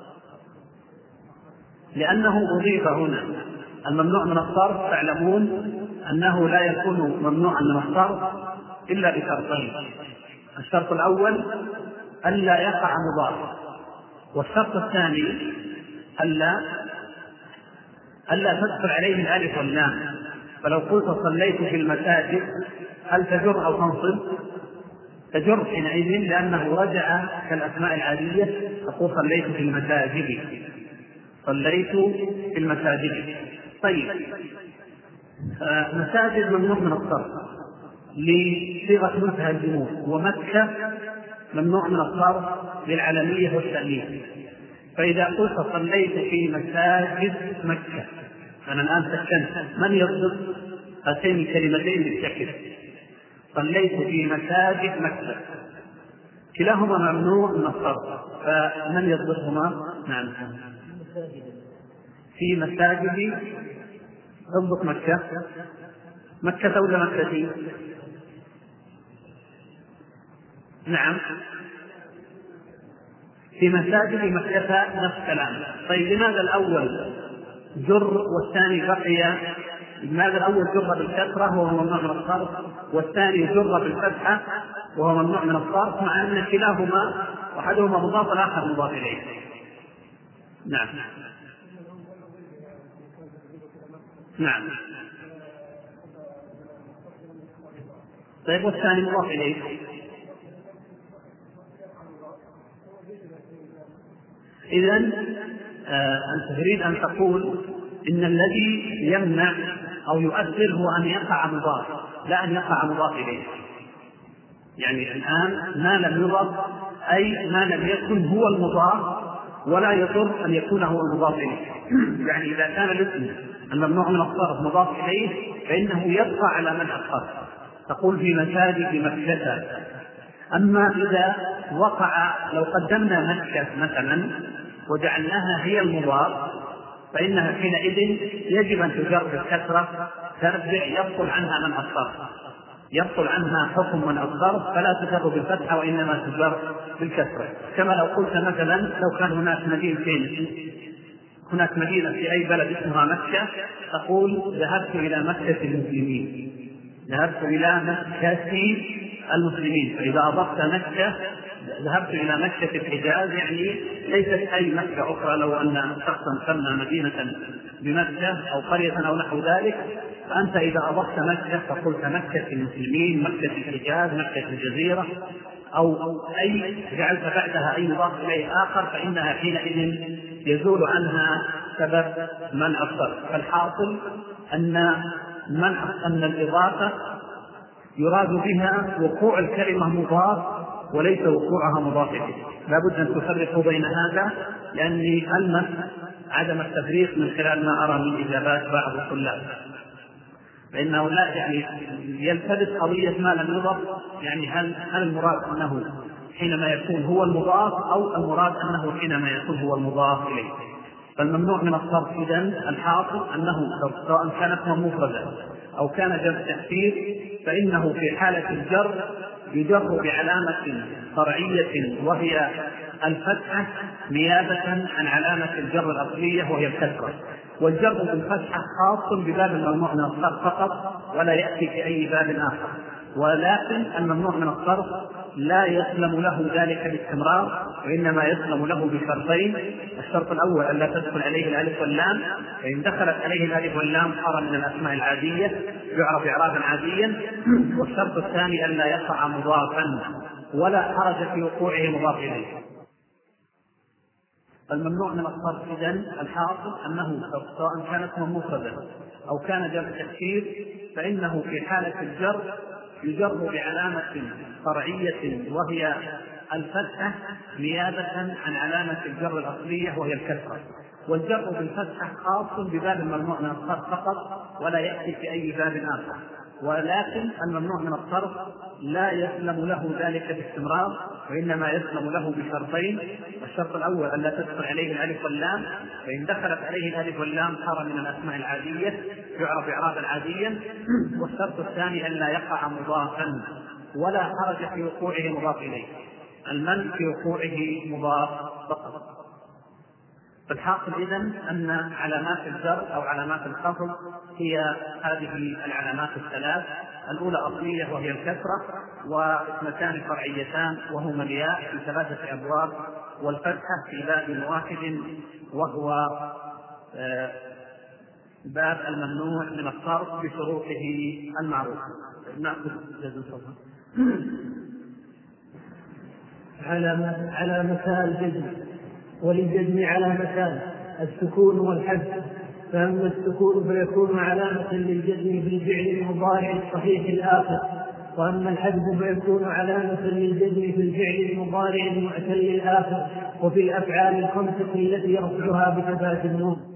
لأنه أضيف هنا. الممنوع من الصرف تعلمون أنه لا يكون ممنوعا من الصرف إلا بشرطين. الشرط الأول ألا يقع مضاف، والشرط الثاني ألا ألا تدخل عليه الألف واللام. فلو قلت صليت في المساجد هل تجر أو تنصب؟ تجر حينئذ لأنه رجع كالأسماء العادية. تقول صليت في المساجد، صليت في المساجد. طيب آه مساجد ممنوع من الصرف لصيغة منتهى الجموع، ومكة ممنوع من الصرف للعلمية والتأنيث. فإذا قلت صليت في مساجد مكة أنا الآن سكنت، من يضبط هاتين الكلمتين بالشكل؟ صليت في مساجد مكة كلاهما ممنوع من الصرف، فمن يضبطهما؟ نعم في مساجد. اضبط مكة، مكة ولا مكة؟ نعم في مساجد مكة نفس كلام. طيب لماذا الأول جر والثاني بقي؟ لماذا الأول جر بالكسرة وهو ممنوع من الصرف، والثاني جر بالفتحة وهو ممنوع من الصرف، مع أن كلاهما أحدهما مضاف والآخر مضاف إليه؟ نعم نعم طيب والثاني مضاف إليه؟ إذن آه أنت تريد أن تقول إن الذي يمنع أو يؤثر هو أن يقع مضاف لا أن يقع مضاف إليه. يعني الآن ما لم يضاف أي ما لم يكن هو المضاف ولا يضر أن يكون هو المضاف إليه. يعني إذا كان الاسم الممنوع من الصرف مضاف إليه فإنه يبقى على منع الصرف. تقول في مساجد مكة. أما إذا وقع لو قدمنا مكة مثلا وجعلناها هي المضاف فإنها حينئذ يجب أن تجر بالكسرة ترجع يبطل عنها منع الصرف، يبطل عنها حكم منع الصرف، فلا تجر بالفتحة وإنما تجر بالكسرة. كما لو قلت مثلا لو كان هناك مدينتين، هناك مدينة في أي بلد اسمها مكة، تقول ذهبت إلى مكة المسلمين، ذهبت إلى مكة المسلمين. فإذا أضفت مكة ذهبت إلى مكة الحجاز يعني ليست أي مكة أخرى. لو أن شخصا سمى مدينة بمكة أو قرية أو نحو ذلك، فأنت إذا أضفت مكة فقلت مكة المسلمين، مكة الحجاز، مكة الجزيرة، أو أي جعلت بعدها أي مضاف إليه آخر فإنها حينئذ يزول عنها سبب منع الصرف. فالحاصل أن منع أن الإضافة يراد بها وقوع الكلمة مضاف وليس وقوعها مضاف إليه. لا بد أن تفرقوا بين هذا، لأني ألمس عدم التفريق من خلال ما أرى من إجابات بعض الطلاب، فإنه لا يعني يلتبس قضية ما لم يضف، يعني هل هل المراد أنه حينما يكون هو المضاف أو المراد أنه حينما يكون هو المضاف إليه. فالممنوع من الصرف إذن الحاصل أنه سواء كان اسما مفردا أو كان جمع تكسير فإنه في حالة الجر يجر بعلامة فرعية وهي الفتحة نيابة عن علامة الجر الأصلية وهي الكسرة. والجر بالفتحة خاص بباب الممنوع من الصرف فقط ولا يأتي في أي باب آخر، ولكن الممنوع من الصرف لا يسلم له ذلك باستمرار، وإنما يسلم له بشرطين. الشرط الأول ألا تدخل عليه الألف واللام، فإن دخلت عليه الألف واللام صار من الأسماء العادية يعرف إعرابا عاديا. والشرط الثاني ألا يقع مضافا ولا حرج في وقوعه مضاف إليه. الممنوع من الصرف إذن الحاصل أنه سواء كان اسما مفردا أو كان جمع تكسير فإنه في حالة الجر يجر بعلامة فرعية وهي الفتحة نيابة عن علامة الجر الأصلية وهي الكسرة. والجر بالفتحة خاص بباب الممنوع من الصرف فقط ولا يأتي في أي باب آخر، ولكن الممنوع من الصرف لا يسلم له ذلك باستمرار، وإنما يسلم له بشرطين. الشرط الأول ألا تدخل عليه الألف واللام، فإن دخلت عليه الألف واللام صار من الأسماء العادية يعرف إعرابا عاديا. والشرط الثاني ألا يقع مضافا ولا حرج في وقوعه مضاف إليه، المنع في وقوعه مضاف فقط. فالحاصل إذن أن علامات الجر أو علامات الخفض هي هذه العلامات الثلاث: الأولى أصلية وهي الكسرة، واثنتان فرعيتان وهما الياء في ثلاثة أبواب، والفتحة في باب واحد وهو باب الممنوع من الصرف بشروطه المعروفة. نأخذ جزء صفحة. علامتا الجزم. وللجزم علامتان: السكون والحذف. فأما السكون فيكون علامة للجزم بالفعل المضارع الصحيح الآخر، وأما الحذف فيكون علامة للجزم في الفعل المضارع المعتل الآخر، وفي الأفعال الخمسة التي يرفعها بثبات النون.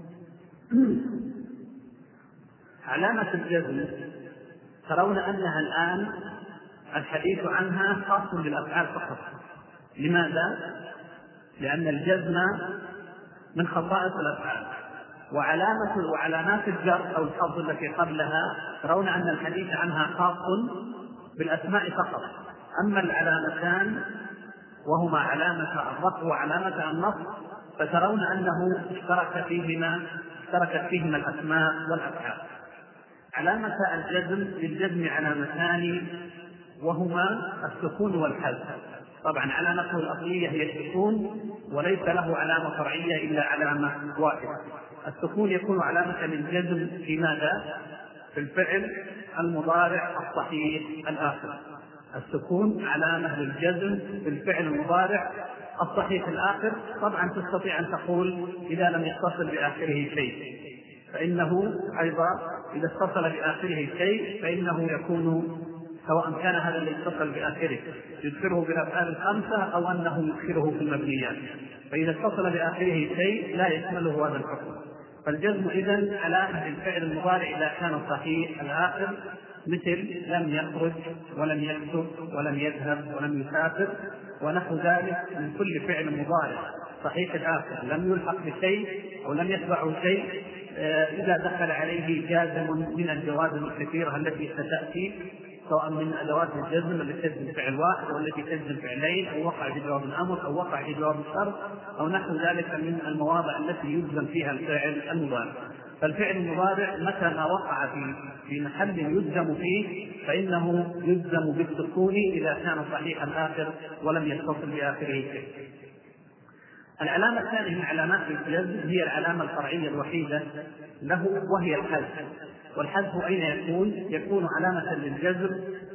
علامة الجزم ترون أنها الآن الحديث عنها خاص بالأفعال فقط. لماذا؟ لأن الجزم من خصائص الأفعال، وعلامة وعلامات الجر أو الخفض التي قبلها ترون أن الحديث عنها خاص بالأسماء فقط. أما العلامتان وهما علامة الرفع وعلامة النصب فترون أنه اشترك فيهما اشتركت فيهما الأسماء والأفعال. علامة الجزم للجزم علامتان وهما السكون والحذف. طبعا علامته الأصلية هي السكون، وليس له علامة فرعية إلا علامة واحدة. السكون يكون علامة للجزم في ماذا؟ في الفعل المضارع الصحيح الآخر. السكون علامة للجزم في الفعل المضارع الصحيح الآخر. طبعا تستطيع أن تقول إذا لم يتصل بآخره شيء، فإنه أيضا إذا اتصل بآخره شيء فإنه يكون سواء كان هذا اللي اتصل بآخره يذكره بالأفعال الخمسة أو أنه يذكره في المبنيات، فإذا اتصل بآخره شيء لا يشمله هذا الحكم. فالجزم إذن علامة الفعل المضارع إذا كان صحيح الآخر، مثل لم يخرج ولم يكتب ولم يذهب ولم يسافر ونحو ذلك من كل فعل مضارع صحيح الآخر لم يلحق بشيء أو لم يتبعه شيء إذا دخل عليه جازم من الجوازم الكثيرة التي ستأتي، سواء من أدوات الجزم التي تجزم فعل واحد أو التي تجزم فعلين أو وقع في جواب الأمر أو وقع في جواب الشرط أو نحو ذلك من المواضع التي يجزم فيها الفعل المضارع. فالفعل المضارع متى ما وقع في في محل يجزم فيه فإنه يجزم بالسكون إذا كان صحيح الآخر ولم يتصل بآخره شيء. العلامة الثانية من علامات الجزم هي العلامة الفرعية الوحيدة له وهي الحذف. والحذف أين يكون؟ يكون علامة للجزم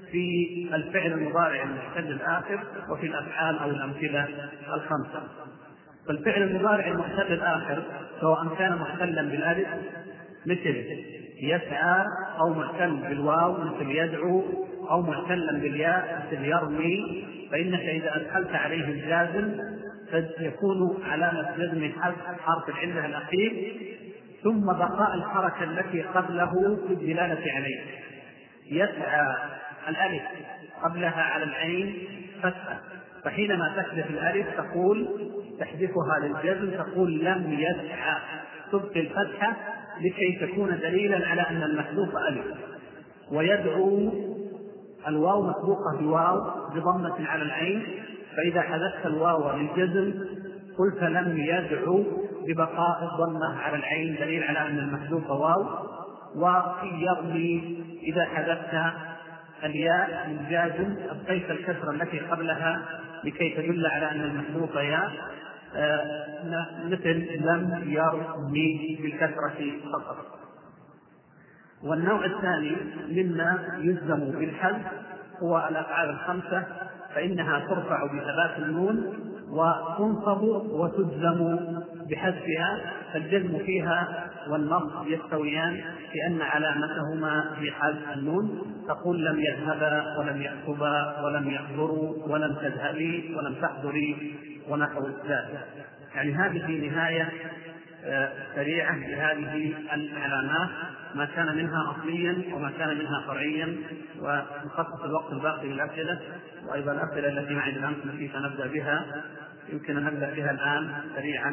في الفعل المضارع المحتل الآخر وفي الأفعال أو الأمثلة الخمسة. فالفعل المضارع المحتل الآخر سواء كان محتلا بالألف مثل يسعى، أو محتل بالواو مثل يدعو، أو محتلا بالياء مثل يرمي، فإنك إذا أدخلت عليه الجازم فيكون علامة جزم حذف حرف العلة الأخير ثم بقاء الحركة التي قبله في الدلالة عليه. يسعى الألف قبلها على العين فتحة، فحينما تحذف الألف تقول تحذفها للجزم تقول لم يسعى، تبقي الفتحة لكي تكون دليلا على أن المحذوف ألف. ويدعو الواو مسبوقة بواو بضمة على العين، فإذا حذفت الواو للجزم قلت لم يدعو ببقاء الضمة على العين دليل على أن المحذوف واو. وفي يرمي إذا حذفت الياء من جازم أبقيت الكسرة التي قبلها لكي تدل على أن المحذوف ياء، آه مثل لم يرمي بالكسرة فقط. والنوع الثاني مما يلزم بالحذف هو الأفعال الخمسة، فإنها ترفع بثبات النون وتنصب وتجزم بحذفها، فالجزم فيها والنصب يستويان لأن علامتهما في حذف النون. تقول لم يذهبا ولم يكتبا ولم يحضروا ولم تذهبي ولم تحضري ونحو ذلك. يعني هذه نهاية سريعة لهذه العلامات، ما كان منها أصليا وما كان منها فرعيا، ونخصص الوقت الباقي للأسئلة، وأيضا الأسئلة التي معي الآن التي سنبدأ بها يمكن أن نبدأ بها الآن سريعا.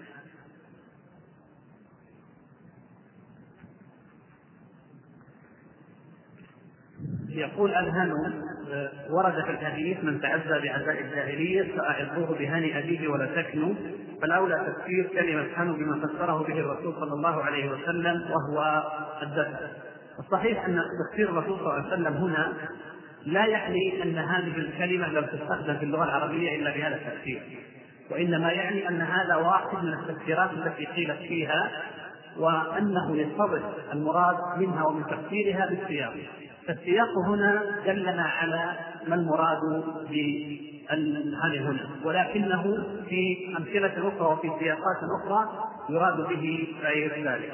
يقول الهن ورد في الحديث من تعزى بعزاء الجاهلية فأعظوه بهن أبيه ولا تكنوا، فالأولى تفسير كلمة هن بما فسره به الرسول صلى الله عليه وسلم وهو الدفع. الصحيح أن تفسير الرسول صلى الله عليه وسلم هنا لا يعني أن هذه الكلمة لم تستخدم في اللغة العربية إلا بهذا التفسير، وإنما يعني أن هذا واحد من التفسيرات التي قيلت فيها، وأنه يتضح المراد منها ومن تفسيرها بالسياق. فالسياق هنا دلنا على ما المراد بالهن هنا، ولكنه في أمثلة أخرى وفي سياقات أخرى يراد به غير ذلك.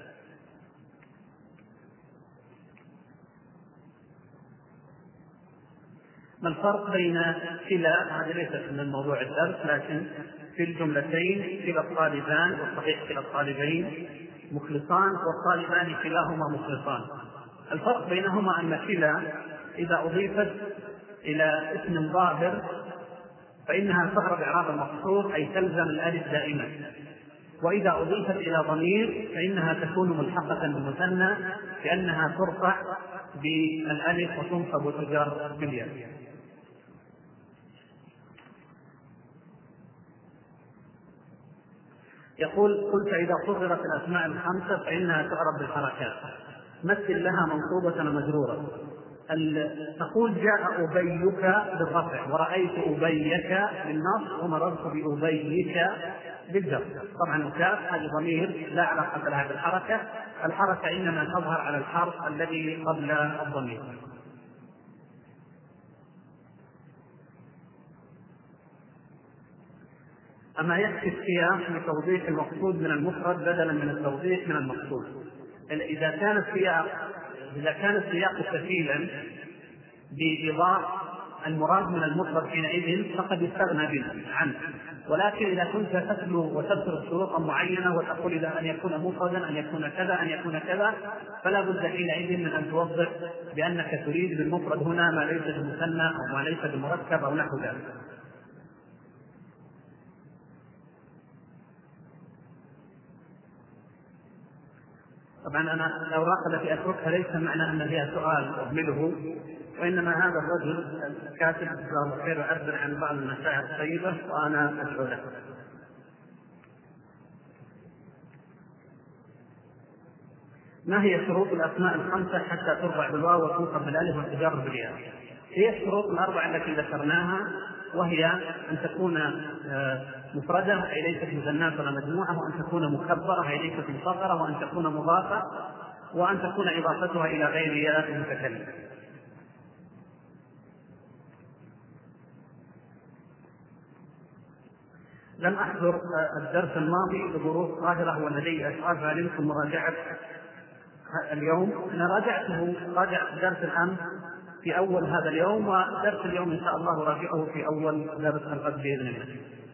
ما الفرق بين كلا، هذا ليس من موضوع الدرس لكن في الجملتين كلا الطالبان، والصحيح كلا الطالبين مخلصان والطالبان كلاهما مخلصان. الفرق بينهما أن كلا إذا أضيفت إلى اسم ظاهر فإنها تعرب إعراب المقصور أي تلزم الألف دائما، وإذا أضيفت إلى ضمير فإنها تكون ملحقة بالمثنى لأنها ترفع بالألف وتنصب وتجر بالياء. يقول قلت إذا صغرت الأسماء الخمسة فإنها تعرب بالحركات، مثل لها منصوبة ومجرورة. تقول جاء أبيك بالرفع، ورأيت أبيك بالنصب، ومررت بأبيك بالجر. طبعا الكاف هذه ضمير لا علاقة لها بالحركة، الحركة إنما تظهر على الحرف الذي قبل الضمير. أما يكفي السياق لتوضيح المقصود من المفرد بدلا من التوضيح من المقصود. إذا كان السياق إذا كان السياق كفيلا بإيضاح المراد من المفرد حينئذ فقد يستغنى عنه، ولكن إذا كنت تتلو وتذكر شروطا معينة وتقول إذا أن يكون مفردا أن يكون كذا أن يكون كذا، فلا بد حينئذ من أن توضح بأنك تريد بالمفرد هنا ما ليس بمثنى أو ما ليس بمركب أو نحو ذلك. طبعا أنا الأوراق التي أتركها ليس معنى أن فيها سؤال أهمله، وإنما هذا الرجل الكاتب له خير يعبر عن بعض المشاعر الطيبة وأنا أدعو له. ما هي شروط الأسماء الخمسة حتى ترفع بالواو وتنصب بالألف وتجر بالياء؟ هي الشروط الأربعة التي ذكرناها، وهي أن تكون مفردة أي ليست مثناة ولا مجموعة، وأن تكون مكبرة أي ليست مصغرة، وأن تكون مضافة، وأن تكون إضافتها إلى غير ياء المتكلم. لم أحضر الدرس الماضي لظروف ظاهرة ولدي أشغال، فهل يمكن مراجعة اليوم؟ أنا راجعته راجعت درس الأمس في أول هذا اليوم، ودرس اليوم إن شاء الله راجعه في أول درس الغد بإذن الله.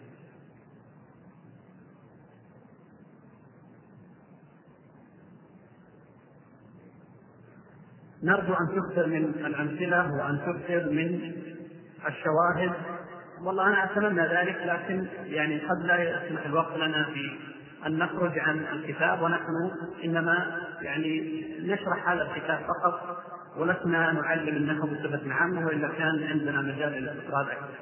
نرجو أن تكثر من الأمثلة وأن تكثر من الشواهد. والله أنا أتمنى ذلك، لكن يعني قد لا يسمح الوقت لنا في أن نخرج عن الكتاب، ونحن إنما يعني نشرح هذا الكتاب فقط، ولسنا نعلم النحو بصفة عامة، وإلا كان عندنا مجال للاستطراد أكثر.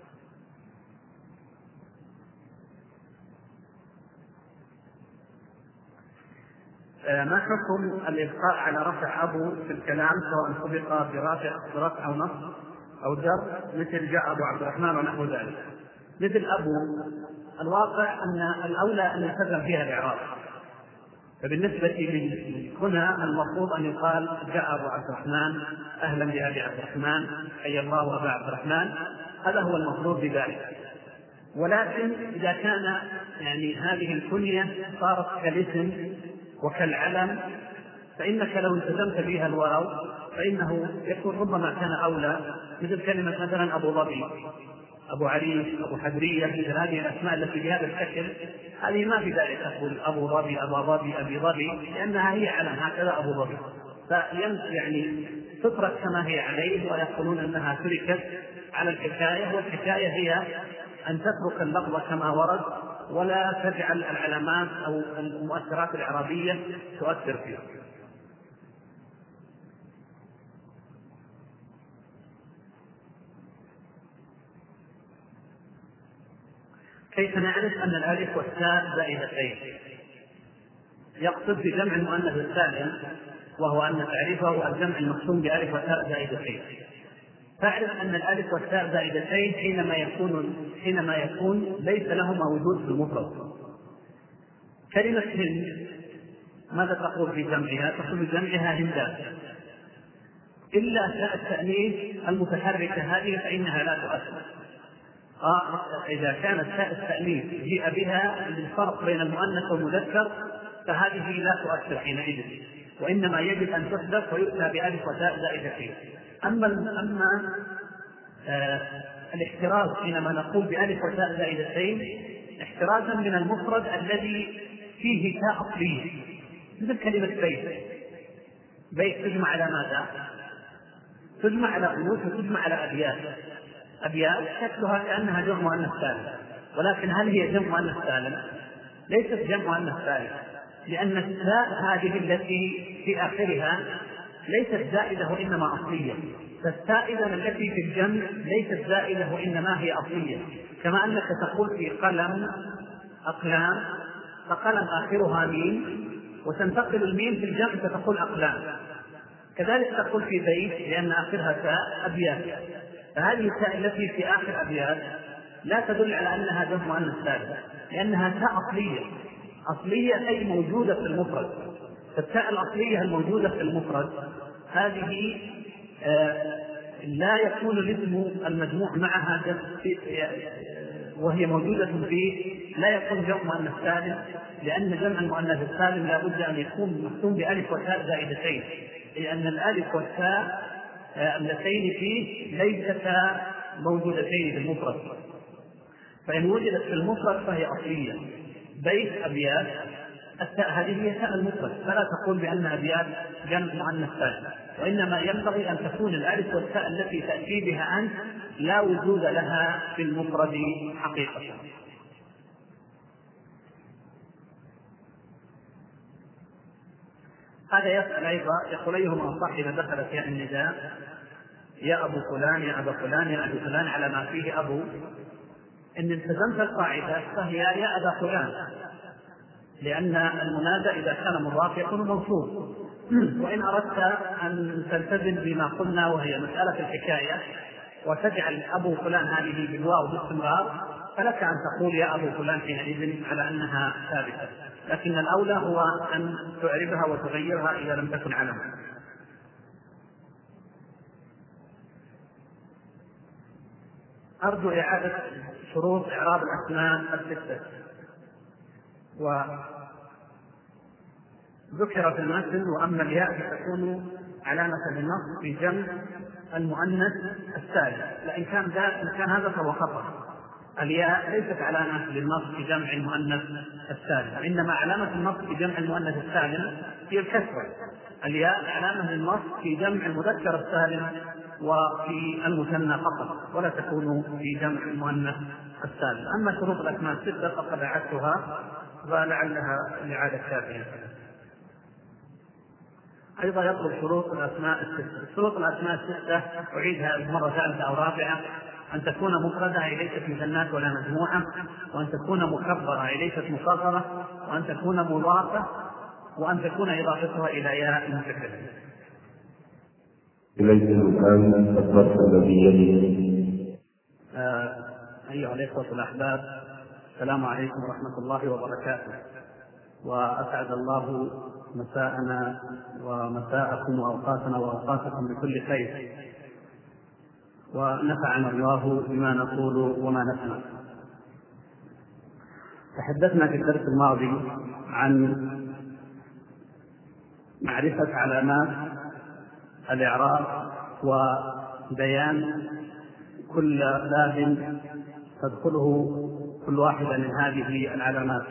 ما حكم الإبقاء على رفع أبو في الكلام سواء سبق برفع برفع أو نصب أو جر، مثل جاء أبو عبد الرحمن ونحو ذلك؟ مثل أبو، الواقع أن الأولى أن يستخدم فيها الإعراب، فبالنسبة لي هنا المفروض أن يقال جاء أبو عبد الرحمن، أهلا بأبي عبد الرحمن، حيا الله أبا عبد الرحمن، هذا هو المفروض بذلك. ولكن إذا كان يعني هذه الكنية صارت كالاسم وكالعلم، فإنك لو التزمت بها الواو فإنه يكون ربما كان أولى، مثل كلمة مثلا أبو ظبي، أبو عريش، أبو حدرية، مثل هذه الأسماء التي بهذا الشكل، هذه ما في ذلك تقول أبو ظبي، أبا ظبي، أبي ظبي، لأنها هي علم، هكذا أبو ظبي، يعني تترك كما هي عليه، ويقولون أنها تركت على الحكاية، والحكاية هي أن تترك اللفظ كما ورد ولا تجعل العلامات أو المؤثرات الإعرابية تؤثر فيه. كيف نعرف أن الألف والتاء زائدتين؟ يقصد بجمع المؤنث السالم، وهو أن تعريفه الجمع المقسوم بألف وتاء زائدتين. تعرف أن الألف والتاء زائدتين حينما يكون حينما يكون ليس لهما وجود في المفرد. كلمة هند ماذا تقول في جمعها؟ تقول في جمعها هندات، إلا تاء التأنيث المتحركة هذه فإنها لا تؤثر. آه إذا كانت تاء التأنيث جيء بها للفرق بين المؤنث والمذكر فهذه لا تؤثر حينئذ، وإنما يجب أن تحذف ويؤتى بألف وتاء زائدتين. أما أما آه الاحتراز حينما نقول بألف وتاء زائدتين احترازا من المفرد الذي فيه تاء أصلية، مثل كلمة بيت. بيت تجمع على ماذا؟ تجمع على أنوث وتجمع على أبيات. أبيات شكلها كأنها جمع مؤنث سالم، ولكن هل هي جمع مؤنث سالم؟ ليست جمع مؤنث سالم، لأن التاء هذه التي في آخرها ليست زائدة وإنما أصلية، فالتاء التي في الجمع ليست زائدة وإنما هي أصلية. كما أنك تقول في قلم أقلام، فقلم آخرها ميم، وتنتقل الميم في الجمع فتقول أقلام. كذلك تقول في بيت لأن آخرها تاء أبيات، فهذه التاء التي في آخر أبيات لا تدل على أنها جمع مؤنث سالم، لأنها تاء أصلية. أصلية أي موجودة في المفرد، فالتاء الأصلية الموجودة في المفرد هذه آه لا يكون الاسم المجموع معها وهي موجودة فيه لا يكون جمع مؤنث سالم، لأن جمع المؤنث السالم لا بد أن يكون مختوم بألف وتاء زائدتين، لأن الألف والتاء اللتين فيه ليستا موجودتين في المفرد، فإن وجدت في المفرد فهي أصلية. بيت أبيات، التاء هذه هي تاء المفرد، فلا تقول بأن أبيات جمع مؤنث سالم، وإنما ينبغي أن تكون الألف والتاء التي تأتي بها أنت لا وجود لها في المفرد حقيقة. هذا يسأل أيضا، يقول أيهما أصح إذا دخلت ياء النداء، يا أبو فلان، يا أبا فلان، يا أبي فلان، على ما فيه أبو. إن التزمت القاعدة فهي يا أبا فلان، لأن المنادى إذا كان مضاف يكون منصوب. وإن أردت أن تلتزم بما قلنا وهي مسألة الحكاية وتجعل أبو فلان هذه بالواو باستمرار، فلك أن تقول يا أبو فلان حينئذ على أنها ثابتة، لكن الأولى هو أن تعربها وتغيرها إذا لم تكن علما. أرجو إعادة شروط إعراب الأسماء الستة. وذكر في المتن: وأما الياء فتكون علامة للنصب في جمع المؤنث السالم. لأن كان ذا إن كان هذا فهو خطأ. الياء ليست علامة للنصب في جمع المؤنث السالم، إنما علامة النصب في جمع المؤنث السالم هي الكسرة. الياء علامة للنصب في جمع المذكر السالم وفي المثنى فقط، ولا تكون في جمع المؤنث السالم. أما شروط الأسماء الستة فقد أعدتها ولعلها لعادة كافية. أيضا يطلب شروط الأسماء الستة. شروط الأسماء الستة أعيدها مرة ثالثة أو رابعة: أن تكون مفردة أي ليست مثنات ولا مجموعة، وأن تكون مكبرة أي ليست مصغرة، وأن تكون مضافة، وأن تكون إضافتها إلى ياء متكلم. إليكم الآن الدرس الذي يلي. آه أيها الإخوة الأحباب، السلام عليكم ورحمة الله وبركاته، وأسعد الله مساءنا ومساءكم وأوقاتنا وأوقاتكم بكل خير، ونفعنا الله بما نقول وما نسمع. تحدثنا في الدرس الماضي عن معرفة علامات الإعراب وبيان كل باب تدخله كل واحدة من هذه العلامات.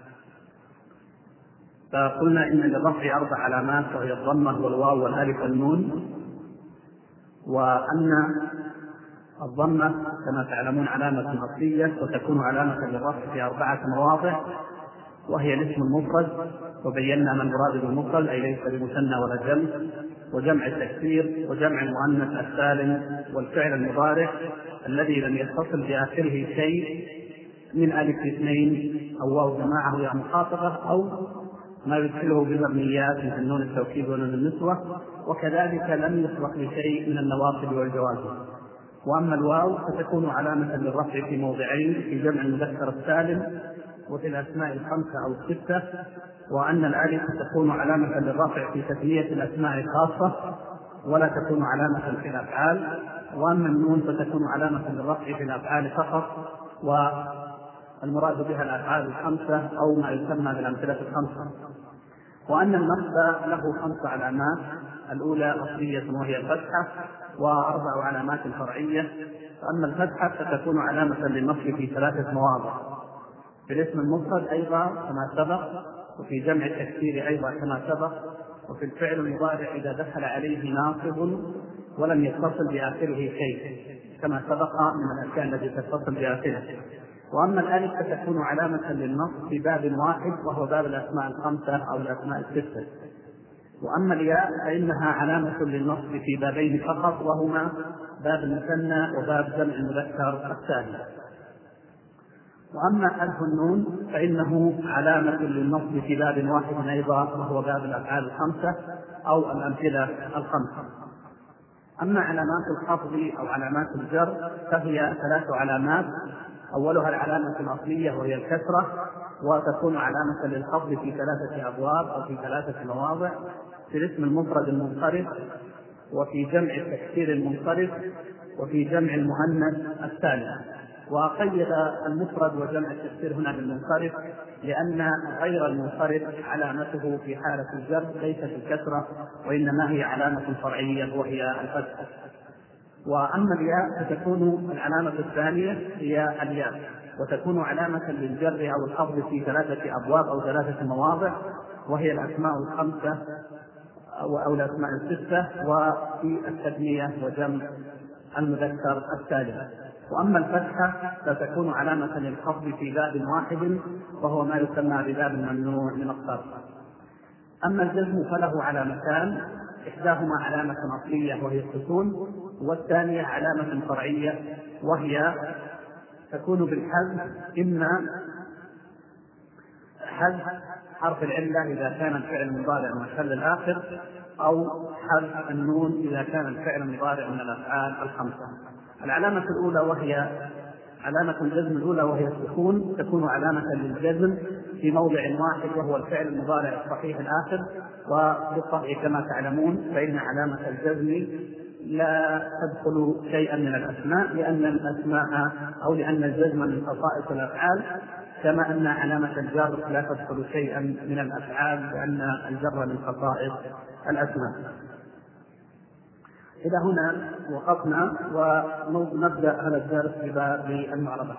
فقلنا إن للرفع أربع علامات، وهي الضمة والواو والألف والنون، وأن الضمة كما تعلمون علامة أصلية، وتكون علامة للرفع في أربعة مواضع، وهي الاسم المفرد، وبينا ما المراد بالمفرد أي ليس بمثنى ولا جمع، وجمع التكسير، وجمع المؤنث السالم، والفعل المضارع الذي لم يتصل بآخره شيء من ألف اثنين أو واو جماعة يا مخاطبة، أو ما يدخله بالمبنيات مثل نون التوكيد ونون النسوة، وكذلك لم يسبق بشيء من النواصب والجوازم. وأما الواو فتكون علامة للرفع في موضعين: في جمع المذكر السالم وفي الأسماء الخمسة أو الستة. وأن الألف تكون علامة للرفع في تثنية الأسماء الخاصة ولا تكون علامة في الأفعال. وأما النون فتكون علامة للرفع في الأفعال فقط، والمراد بها الأفعال الخمسة أو ما يسمى بالأمثلة الخمسة. وأن النصب له خمس علامات: الأولى أصلية وهي الفتحة، وأربع علامات فرعية. فأما الفتحة فتكون علامة للنصب في ثلاثة مواضع: في الاسم المفرد أيضا كما سبق، وفي جمع التكسير أيضا كما سبق، وفي الفعل المضارع إذا دخل عليه ناصب ولم يتصل بآخره شيء كما سبق من الأشياء التي تتصل بآخره. وأما الألف فتكون علامة للنصب في باب واحد، وهو باب الأسماء الخمسة أو الأسماء الستة. وأما الياء فإنها علامة للنصب في بابين فقط، وهما باب المثنى وباب جمع المذكر السالم. وأما ألف النون فإنه علامة للنصب في باب واحد أيضا، وهو باب الأفعال الخمسة أو الأمثلة الخمسة. أما علامات الخفض أو علامات الجر فهي ثلاث علامات: أولها العلامة الأصلية وهي الكسرة، وتكون علامة للخفض في ثلاثة أبواب أو في ثلاثة مواضع: في الاسم المفرد المنصرف، وفي جمع التكسير المنصرف، وفي جمع المؤنث السالم. وقيد المفرد وجمع التكسير هنا بالمنصرف لأن غير المنصرف علامته في حالة الجر ليست الكسرة، وإنما هي علامة فرعية وهي الفتحة. وأما الياء فتكون العلامة الثانية هي الياء، وتكون علامة للجر أو الخفض في ثلاثة أبواب أو ثلاثة مواضع، وهي الأسماء الخمسة أو الأسماء الستة، وفي التثنية وجمع المذكر السالم. وأما الفتحة فتكون علامة للخفض في باب واحد، وهو ما يسمى بباب الممنوع من الصرف. أما الجزم فله علامتان: إحداهما علامة أصلية وهي السكون، والثانية علامة فرعية وهي تكون بالحذف، إما حذف حرف العلة إذا كان الفعل المضارع محل الآخر، أو حذف النون إذا كان الفعل المضارع من الأفعال الخمسة. العلامة الأولى وهي علامة الجزم الأولى وهي السكون تكون علامة للجزم في موضع واحد، وهو الفعل المضارع الصحيح الآخر. وبالطبع كما تعلمون فإن علامة الجزم لا تدخل شيئا من الأسماء، لأن الأسماء أو لأن الجزم من خصائص الأفعال، كما أن علامة الجر لا تدخل شيئا من الأفعال لأن الجر من خصائص الأسماء. إلى هنا وقفنا، ونبدأ هذا الدرس بباب المعربة.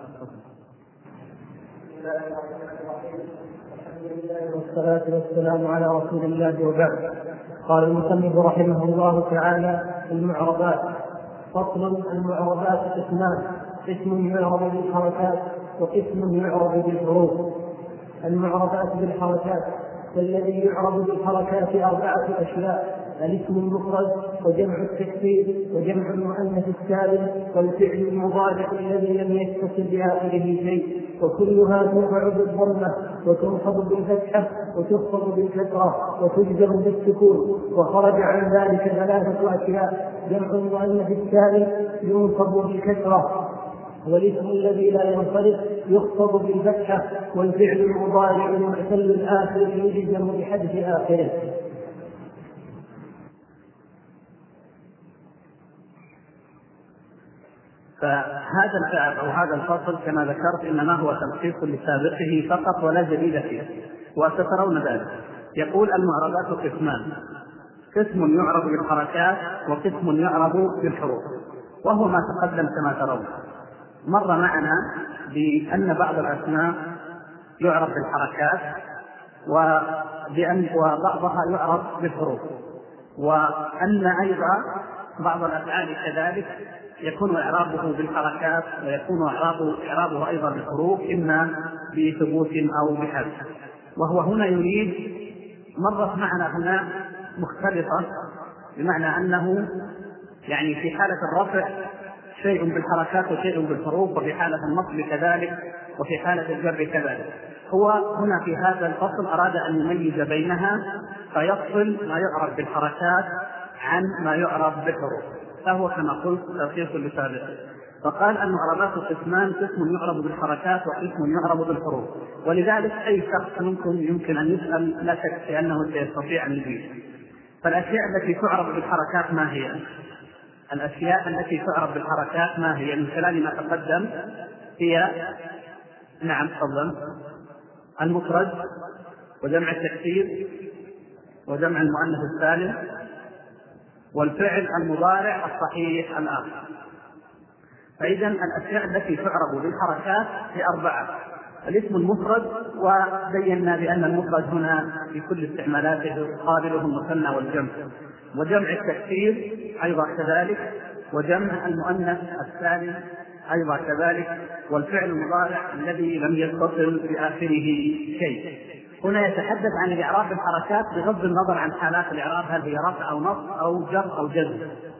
والصلاة والسلام على رسول الله وبعد. قال المصنف رحمه الله تعالى: المعربات. فصل: المعربات قسمان: قسم يعرب بالحركات وقسم يعرب بالحروف. المعربات بالحركات: فالذي يعرب بالحركات أربعة أشياء: الاسم المفرد، وجمع التكسير، وجمع المؤنث السالم، والفعل المضارع الذي لم يتصل بآخره شيء، وكلها ترفع بالضمة وتنصب بالفتحة وتخفض بالكسرة وتجزم بالسكون. وخرج عن ذلك ثلاثة أشياء: جمع المؤنث السالم ينصب بالكسرة، والاسم الذي لا ينصرف يخفض بالفتحة، والفعل المضارع المعتل الآخر يجزم بحذف آخره. فهذا الباب أو هذا الفصل كما ذكرت إنما هو تلخيص لسابقه فقط ولا جديد فيه، وسترون ذلك. يقول: المعربات قسمان: قسم يعرب بالحركات وقسم يعرب بالحروف، وهو ما تقدم كما ترون. مر معنا بأن بعض الأسماء يعرب بالحركات وبأن وبعضها يعرب بالحروف، وأن أيضا بعض الأفعال كذلك يكون إعرابه بالحركات ويكون إعرابه أيضا بالحروف، إما بثبوت أو بحذف. وهو هنا يريد مرت معنا هنا مختلطة، بمعنى أنه يعني في حالة الرفع شيء بالحركات وشيء بالحروف، وفي حالة النصب كذلك، وفي حالة الجر كذلك. هو هنا في هذا الفصل أراد أن يميز بينها فيفصل ما يعرب بالحركات عن ما يعرب بالحروف، فهو كما قلت تلخيص لسابقه. فقال: المعربات قسمان: قسم يعرب بالحركات وقسم يعرب بالحروف. ولذلك أي شخص منكم يمكن أن يسأل لا شك في أنه سيستطيع أن يجيب. فالأشياء التي تعرب بالحركات ما هي؟ الأشياء التي تعرب بالحركات ما هي؟ من خلال ما تقدم هي نعم تفضل: المفرد، وجمع التكسير، وجمع المؤنث السالم، والفعل المضارع الصحيح الآخر. فإذا الأشياء التي تعرب بالحركات هي أربعة: الاسم المفرد، وبينا بأن المفرد هنا في كل استعمالاته قابله المثنى والجمع، وجمع التكسير أيضا كذلك، وجمع المؤنث السالم أيضا كذلك، والفعل المضارع الذي لم يتصل بآخره شيء. هنا يتحدث عن الإعراب بالحركات بغض النظر عن حالات الإعراب، هل هي رفع أو نصب أو جر أو جزم.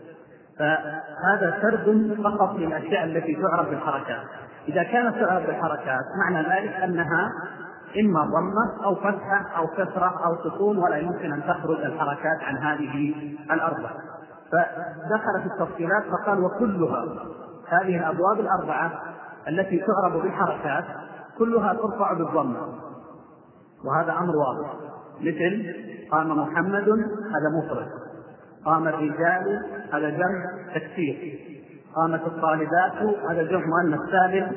فهذا سرد فقط للأشياء التي تعرب بالحركات. إذا كانت تعرب بالحركات معنى ذلك أنها إما ضمة أو فتحة أو كسرة أو سكون، ولا يمكن أن تخرج الحركات عن هذه الأربعة. فدخل في التفصيلات فقال: وكلها، هذه الأبواب الأربعة التي تعرب بالحركات كلها ترفع بالضمة، وهذا أمر واضح. مثل: قام محمد، هذا مفرد. قام الرجال، هذا جمع تكسير. قامت الطالبات، هذا جمع مؤنث سالم.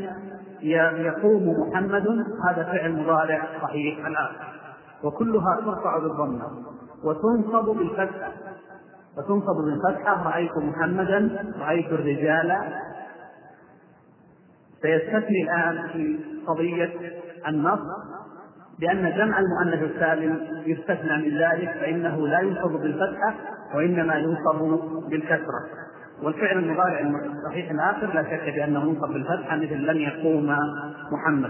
يقوم محمد، هذا فعل مضارع صحيح الآخر. وكلها ترفع بالضمة وتنصب بالفتحة، وتنصب بالفتحة: رأيت محمدا، رأيت الرجال. سيستثني الآن في قضية النصب بأن جمع المؤنث السالم يستثنى من ذلك، فإنه لا ينصب بالفتحة وإنما ينصب بالكسرة. والفعل المضارع الصحيح الآخر لا شك بأنه ينصب بالفتحة، مثل: لن يقوم محمد.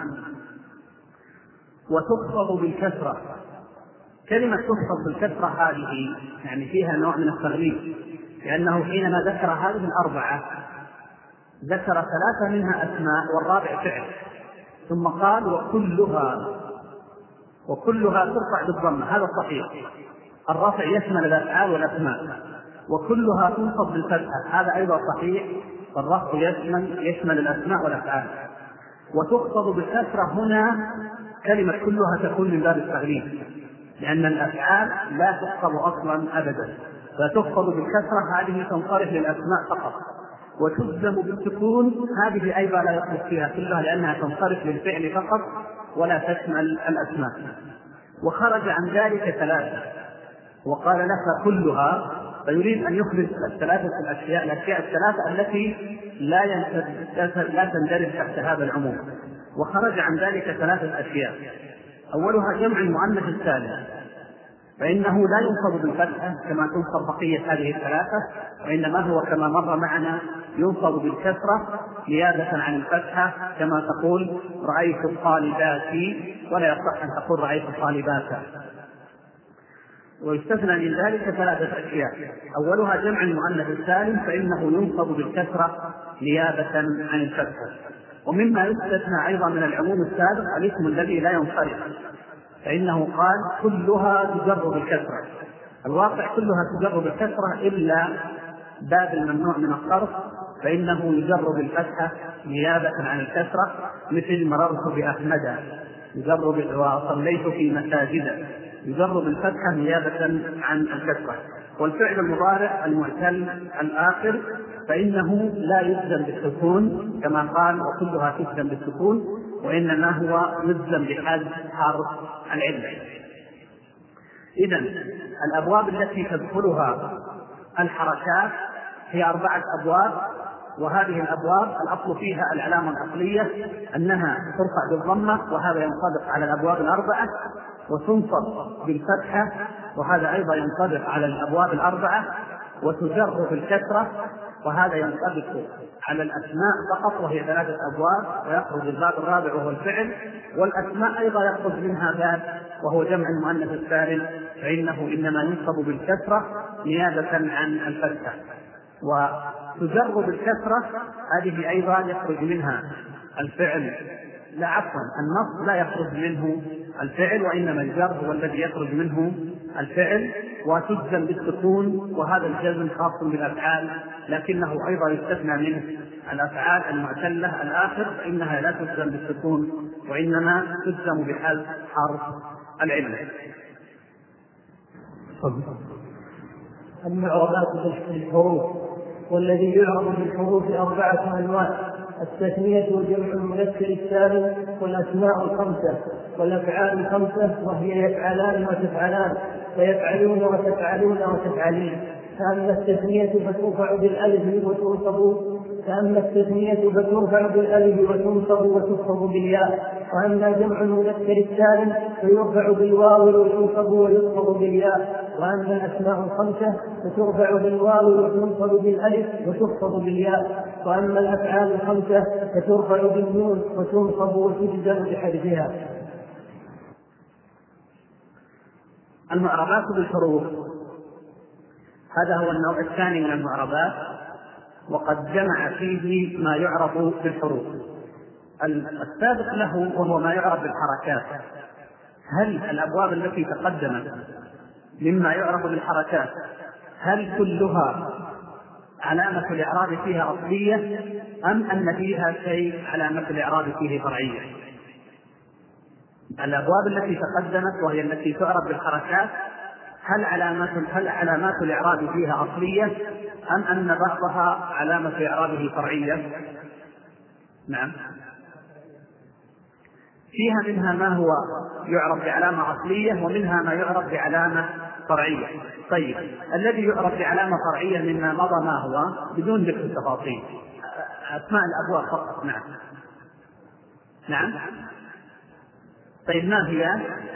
وتخفض بالكسرة. كلمة تخفض بالكسرة هذه يعني فيها نوع من التغليب، لأنه حينما ذكر هذه الأربعة ذكر ثلاثة منها أسماء والرابع فعل، ثم قال: وكلها. وكلها ترفع بالضمة، هذا صحيح. الرفع يشمل الأفعال والأسماء. وكلها تنصب بالفتحة، هذا أيضا صحيح. الرفع يشمل يشمل الأسماء والأفعال. وتخفض بالكسرة، هنا كلمة كلها تكون من باب التغليب، لأن الأفعال لا تخفض أصلا أبدا، فتخفض بالكسرة هذه تنصرف للأسماء فقط، وتجزم بالسكون هذه أيضا لا يخلص فيها كلها لأنها تنصرف للفعل فقط ولا تشمل الأسماء. وخرج عن ذلك ثلاثة وقال لك كلها، فيريد أن يخرج الثلاثة الأشياء الأشياء الثلاثة التي لا لا تندرج تحت هذا العموم. وخرج عن ذلك ثلاثة أشياء. أولها جمع المؤنث السالم، فإنه لا ينصب بالفتحة كما تنصب بقية هذه الثلاثة، وإنما هو كما مر معنا ينصب بالكسرة نيابة عن الفتحة، كما تقول رأيت الطالبات، ولا يصح أن تقول رأيت الطالبات. ويستثنى من ذلك ثلاثة أشياء. أولها جمع المؤنث السالم، فإنه ينصب بالكسرة نيابة عن الفتحة. ومما يستثنى أيضا من العموم السابق الاسم الذي لا ينصرف، فإنه قال كلها تجر بالكسرة. الواقع كلها تجر بالكسرة إلا باب الممنوع من الصرف، فإنه يجر بالفتحة نيابة عن الكسرة، مثل مررت بأحمد يجر وصليت في مساجد يجر بالفتحة نيابة عن الكسرة. والفعل المضارع المعتل الآخر فإنه لا يجزم بالسكون كما قال وكلها تجزم بالسكون، وإنما هو يجزم بحذف حرف العلة. إذن الأبواب التي تدخلها الحركات هي أربعة أبواب، وهذه الأبواب الأصل فيها العلامة الأصلية أنها ترفع بالضمة، وهذا ينطبق على الأبواب الأربعة، وتنصب بالفتحة، وهذا أيضا ينطبق على الأبواب الأربعة، وتجر بالكسرة، وهذا ينطبق على الأسماء فقط وهي ثلاثة أبواب، ويخرج الباب الرابع وهو الفعل. والأسماء أيضا يخرج منها باب وهو جمع المؤنث السالم، فإنه إنما ينصب بالكسرة نيابة عن الفتحة. وتجر بالكسرة هذه أيضا يخرج منها الفعل، لا عفوا النص لا يخرج منه الفعل، وإنما الجر هو الذي يخرج منه الفعل. وتجزم بالسكون، وهذا الجزم خاص بالأفعال، لكنه أيضا يستثنى منه الأفعال المعتلة الآخر، فإنها لا تجزم بالسكون وإنما تجزم بحذف حرف العلة. المعربات بالحروف. والذي يعرب بالحروف أربعة أنواع: التثنية وجمع المذكر السالم، والأسماء الخمسة، والأفعال الخمسة وهي يفعلان وتفعلان، ويفعلون وتفعلون وتفعلين. فأما التثنية فترفع بالألف وتنصب فأما التثنية فترفع بالألف وتنصب وتخفض بالياء. وأما جمع المذكر السالم فيرفع بالواو وينصب ويخفض بالياء. وأما الأسماء الخمسة فترفع بالواو وتنصب بالألف وتخفض بالياء. وأما الأفعال الخمسة فترفع بالنون وتنصب وتجزم بحذفها. المعربات بالحروف هذا هو النوع الثاني من المعربات، وقد جمع فيه ما يعرف بالحروف. السابق له وهو ما يعرف بالحركات. هل الأبواب التي تقدمت مما يعرف بالحركات هل كلها علامة الإعراب فيها أصلية، أم أن فيها شيء علامة الإعراب فيه فرعية؟ الأبواب التي تقدمت وهي التي تعرف بالحركات هل علامات هل علامات الإعراب فيها أصلية، أم أن بعضها علامة إعرابه فرعية؟ نعم، فيها منها ما هو يعرف بعلامة أصلية، ومنها ما يعرف بعلامة فرعية. طيب، الذي يعرف بعلامة فرعية مما مضى ما هو بدون ذكر التفاصيل، أسماء الأبواب فقط. نعم نعم طيب، ما هي؟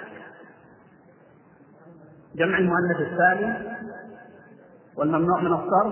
جمع المؤنث السالم، والممنوع من الصرف،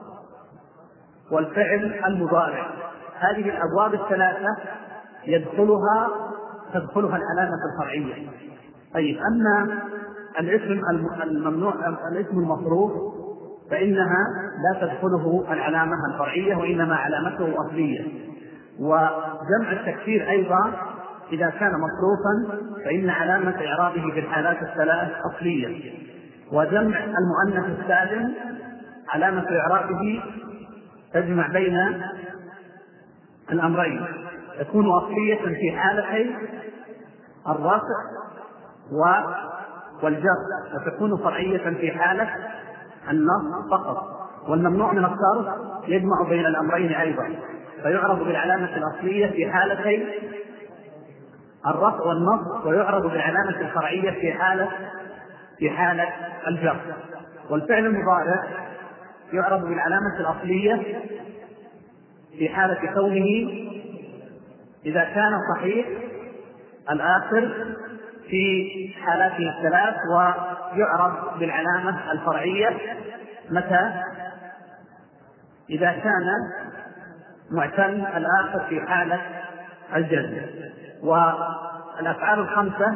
والفعل المضارع. هذه الأبواب الثلاثة يدخلها تدخلها العلامة الفرعية. طيب، أما الاسم الممنوع الاسم المصروف فإنها لا تدخله العلامة الفرعية، وإنما علامته أصلية. وجمع التكسير أيضا إذا كان مصروفا فإن علامة إعرابه في الحالات الثلاث أصلية. وجمع المؤنث السالم علامة إعرابه تجمع بين الأمرين، تكون أصلية في حالتي الرفع والجر، وتكون فرعية في حالة النص فقط، والممنوع من الصرف يجمع بين الأمرين أيضا، فيعرض بالعلامة الأصلية في حالتي الرفع والنصب، ويعرض بالعلامة الفرعية في حالة في حالة الجر. والفعل المضارع يعرض بالعلامة الأصلية في حالة كونه إذا كان صحيح الآخر في حالاته الثلاث، ويعرض بالعلامة الفرعية متى إذا كان معتل الآخر في حالة الجزم. والأفعال الخمسة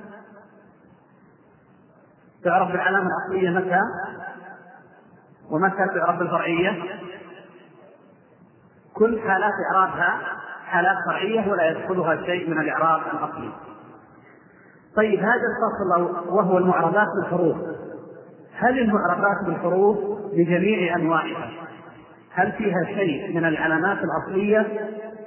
تعرف بالعلامة الأصلية متى ومتى تعرف بالفرعية؟ كل حالات إعرابها حالات فرعية ولا يدخلها شيء من الإعراب الأصلي. طيب، هذا الفصل وهو المعربات بالحروف، هل المعربات بالحروف بجميع أنواعها هل فيها شيء من العلامات الأصلية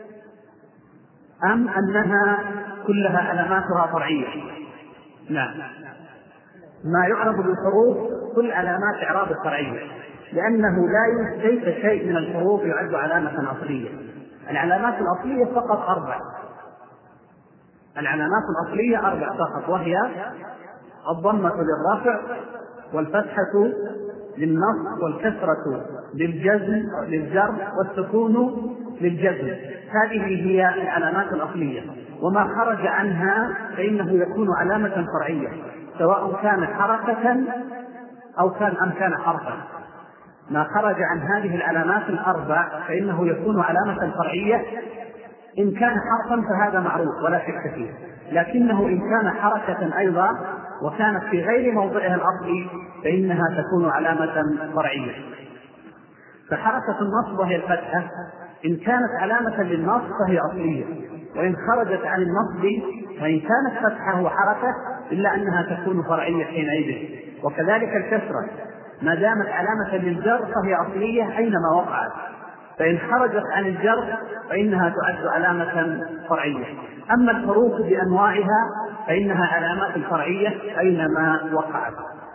أم أنها كلها علاماتها فرعية؟ نعم، ما يعرب بالحروف كل علامات إعراب الفرعية، لأنه لا يوجد شيء من الحروف يعد علامة أصلية. العلامات الأصلية فقط أربع، العلامات الأصلية أربع فقط، وهي الضمة للرفع، والفتحة للنصب، والكسرة للجزم للجر، والسكون للجزم. هذه هي العلامات الأصلية، وما خرج عنها فإنه يكون علامة فرعية، سواء كان حركة أو كان أم كان حرفا. ما خرج عن هذه العلامات الأربع فإنه يكون علامة فرعية. إن كان حرفا فهذا معروف ولا شك فيه، لكنه إن كان حركة أيضا وكانت في غير موضعها الأصلي فإنها تكون علامة فرعية. فحركة النصب وهي الفتحة إن كانت علامة للنصب فهي أصلية، وإن خرجت عن النصب فإن كانت فتحة وحركة إلا أنها تكون فرعية حينئذ. وكذلك الكسرة ما دامت علامة للجر فهي أصلية أينما وقعت، فإن خرجت عن الجر فإنها تعد علامة فرعية. أما الحروف بأنواعها فإنها علامات فرعية أينما وقعت.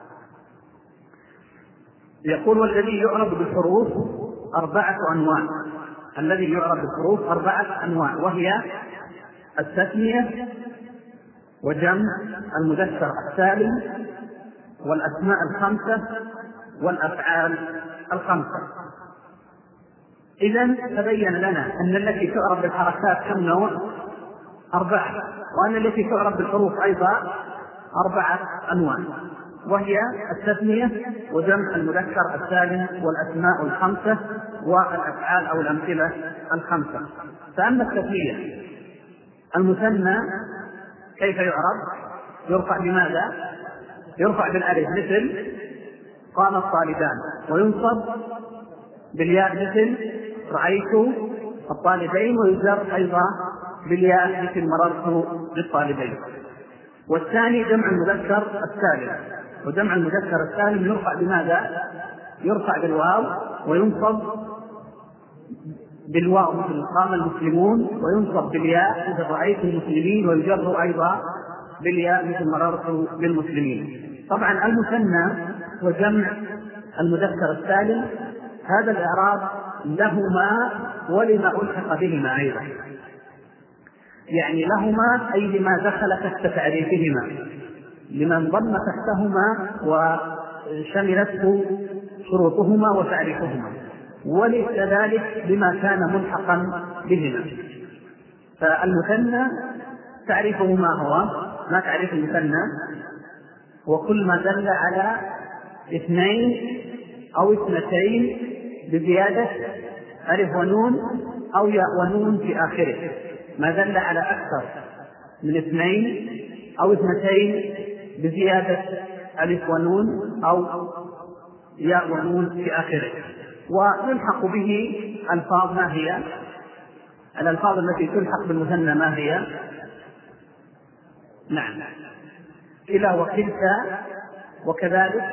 يقول: والذي يعرب بالحروف أربعة أنواع. الذي يعرب بالحروف أربعة أنواع، وهي التثنية، وجمع المذكر السالم، والأسماء الخمسة، والأفعال الخمسة. إذن تبين لنا أن التي تعرب بالحركات كم نوع؟ أربعة، وأن التي تعرب بالحروف أيضا أربعة أنواع، وهي التثنية، وجمع المذكر السالم، والأسماء الخمسة، والأفعال أو الأمثلة الخمسة. فأما التثنية المثنى كيف يعرب؟ يرفع بماذا؟ يرفع بالألف مثل قام الطالبان، وينصب بالياء مثل رأيت الطالبين، ويجر أيضا بالياء مثل مررت بالطالبين. والثاني جمع المذكر السالم، وجمع المذكر السالم يرفع بماذا؟ يرفع بالواو، وينصب بالواو مثل قام المسلمون، وينصب بالياء مثل رأيت المسلمين، ويجر أيضا بالياء مثل مررت بالمسلمين. طبعا المثنى وجمع المذكر السالم هذا الإعراب لهما ولما ألحق بهما أيضا، يعني لهما أي لما دخل تحت تعريفهما، لمن ضم تحتهما وشملته شروطهما وتعريفهما، ولكذلك لما كان ملحقا بهما. فالمثنى تعريفه ما هو؟ ما تعريف المثنى؟ وكل ما دل على اثنين أو اثنتين بزيادة ألف ونون أو ياء ونون في آخره، ما دل على أكثر من اثنين أو اثنتين بزيادة ألف ونون أو ياء ونون في آخره. ويلحق به ألفاظ، ما هي الألفاظ التي تلحق بالمثنى؟ ما هي؟ نعم، إلى وكلتا، وكذلك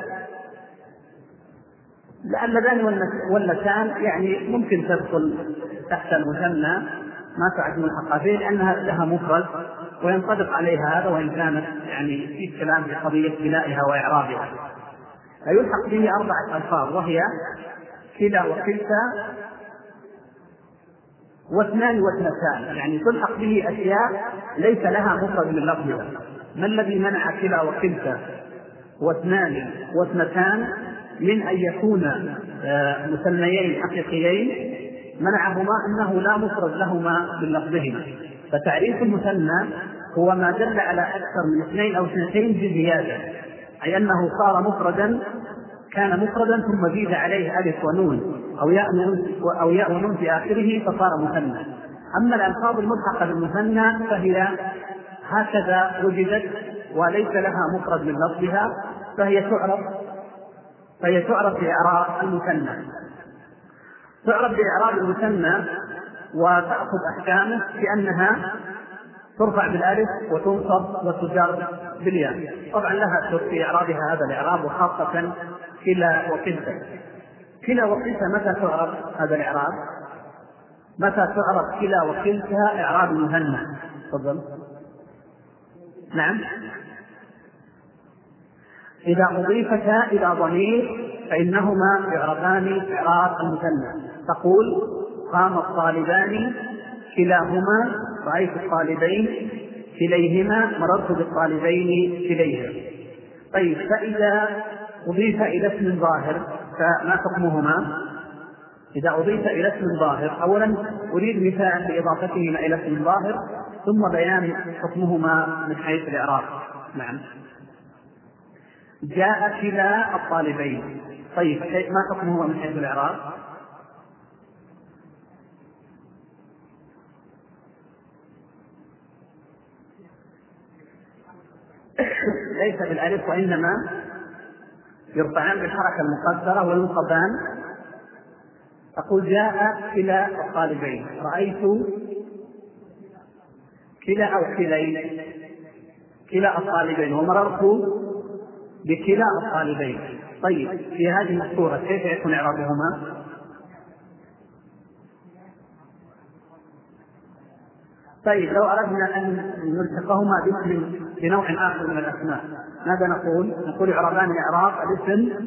لعلذان واللتان، يعني ممكن تدخل تحت المثنى ما تعد ملحقة به لأنها لها مفرد وينطبق عليها هذا، وإن كانت يعني في كلام في قضية بنائها وإعرابها. فيلحق به أربعة ألفاظ وهي كلا وكلتا واثنان واثنتان، يعني تلحق به أشياء ليس لها مفرد من لفظها. ما الذي منع كلا وكلتا واثنان واثنتان من أن يكون مثنيين حقيقيين؟ منعهما أنه لا مفرد لهما من لفظهما. فتعريف المثنى هو ما دل على أكثر من اثنين أو اثنتين بزيادة، أي أنه صار مفردا، كان مفردا ثم زيد عليه ألف ونون أو ياء أو ياء ونون في آخره فصار مثنى. أما الألفاظ الملحقة بالمثنى فهي هكذا وجدت وليس لها مفرد من لفظها، فهي تعرف فهي تعرف بإعراب المثنى. تعرف بإعراب المثنى وتأخذ أحكامه بأنها ترفع بالألف وتنصب وتجر بالياء. طبعا لها في إعرابها هذا الإعراب، وخاصة كلا وكلتا. كلا وكلتا متى تعرف هذا الإعراب؟ متى تعرف كلا وكلتا إعراب المثنى؟ تفضل. نعم، إذا أضيفتا إلى ضمير فإنهما يعرفان إعراب المثنى. تقول قام الطالبان كلاهما، رأيت الطالبين كليهما، مررت بالطالبين كليهما. طيب، فإذا أضيف إلى اسم ظاهر فما حكمهما؟ إذا أضيف إلى اسم ظاهر، أولا أريد مثال لإضافتهما إلى اسم ظاهر ثم بيان حكمهما من حيث الإعراب. نعم، جاء كلا الطالبين. طيب، ما حكمهما من حيث الإعراب؟ ليس بالألف وإنما يرفعان بالحركة المقدرة وينصبان. أقول جاء كلا الطالبين، رأيت كلا أو كلي كلا الطالبين، ومررت بكلا الطالبين. طيب، في هذه الصورة كيف يكون إعرابهما؟ طيب، لو أردنا أن نلحقهما باسم بنوع آخر من الأسماء ماذا نقول؟ نقول إعرابان إعراب الاسم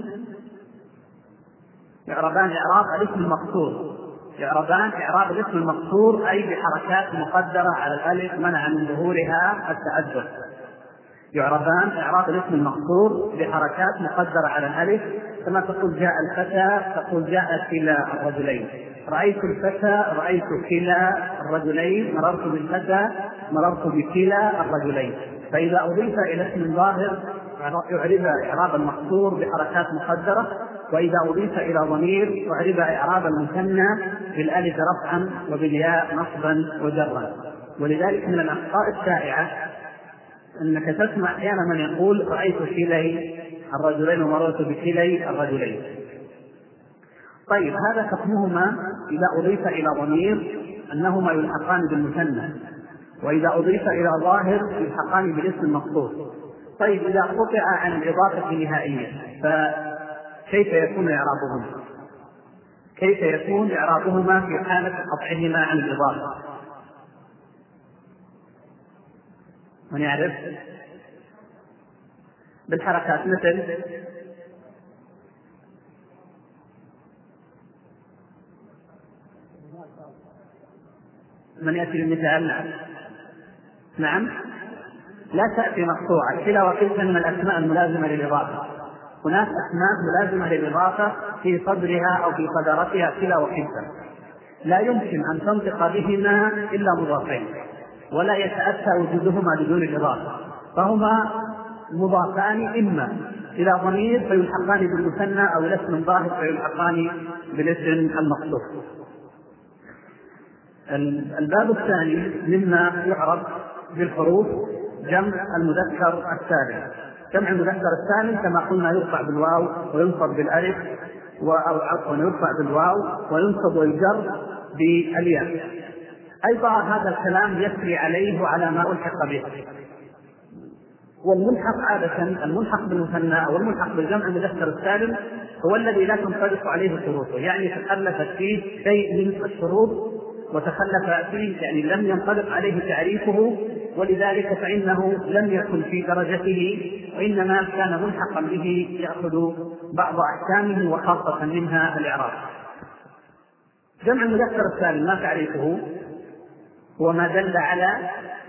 إعرابان إعراب الاسم المقصور إعرابان إعراب الاسم المقصور، أي بحركات مقدرة على الألف منع من ظهورها التعذر. يعربان إعراب الاسم المقصور بحركات مقدرة على الألف، كما تقول جاء الفتى تقول جاء كلا الرجلين، رأيت الفتى رأيت كلا الرجلين، مررت بالفتى مررت بكلا الرجلين. فإذا أضيف إلى اسم ظاهر يعرب إعراب المقصور بحركات مقدرة، وإذا أضيف إلى ضمير يعرب إعراب المثنى بالألف رفعا وبالياء نصبا وجرا. ولذلك من الأخطاء الشائعة أنك تسمع أحيانا من يقول رأيت كلي الرجلين ومررت بكلي الرجلين. طيب، هذا حكمهما إذا أضيف إلى ضمير أنهما يلحقان بالمثنى، وإذا أضيف إلى ظاهر يلحقان بالاسم المقصود. طيب، إذا قطع عن الإضافة نهائيا فكيف يكون إعرابهما؟ كيف يكون إعرابهما في حالة قطعهما عن الإضافة؟ من يعرف؟ بالحركات، مثل من يأتي بالمثال؟ نعم نعم لا تأتي مقطوعة. كلا وكلتا من الأسماء الملازمة للإضافة. هناك أسماء ملازمة للإضافة في صدرها أو في صدرتها كلا وكلتا، لا يمكن أن تنطق بهما إلا مضافين، ولا يتأتى وجودهما بدون الإضافة، فهما مضافان إما إلى ضمير فيلحقان بالمثنى، أو إلى اسم ظاهر فيلحقان بالاسم المقصود. الباب الثاني مما يعرف بالحروف جمع المذكر السالم. جمع المذكر السالم كما قلنا يرفع بالواو وينصب بالألف، أو يرفع بالواو وينصب ويجر بالياء. أيضا هذا الكلام يسري عليه وعلى ما ألحق به. والملحق عادة الملحق بالمثنى أو الملحق بالجمع المذكر السالم هو الذي لا تنطبق عليه شروطه، يعني تخلفت فيه شيء من الشروط وتخلف فيه، يعني لم ينطبق عليه تعريفه، ولذلك فإنه لم يكن في درجته، وإنما كان ملحقا به يأخذ بعض أحكامه وخاصة منها الإعراب. جمع المذكر السالم ما تعريفه؟ هو ما دل على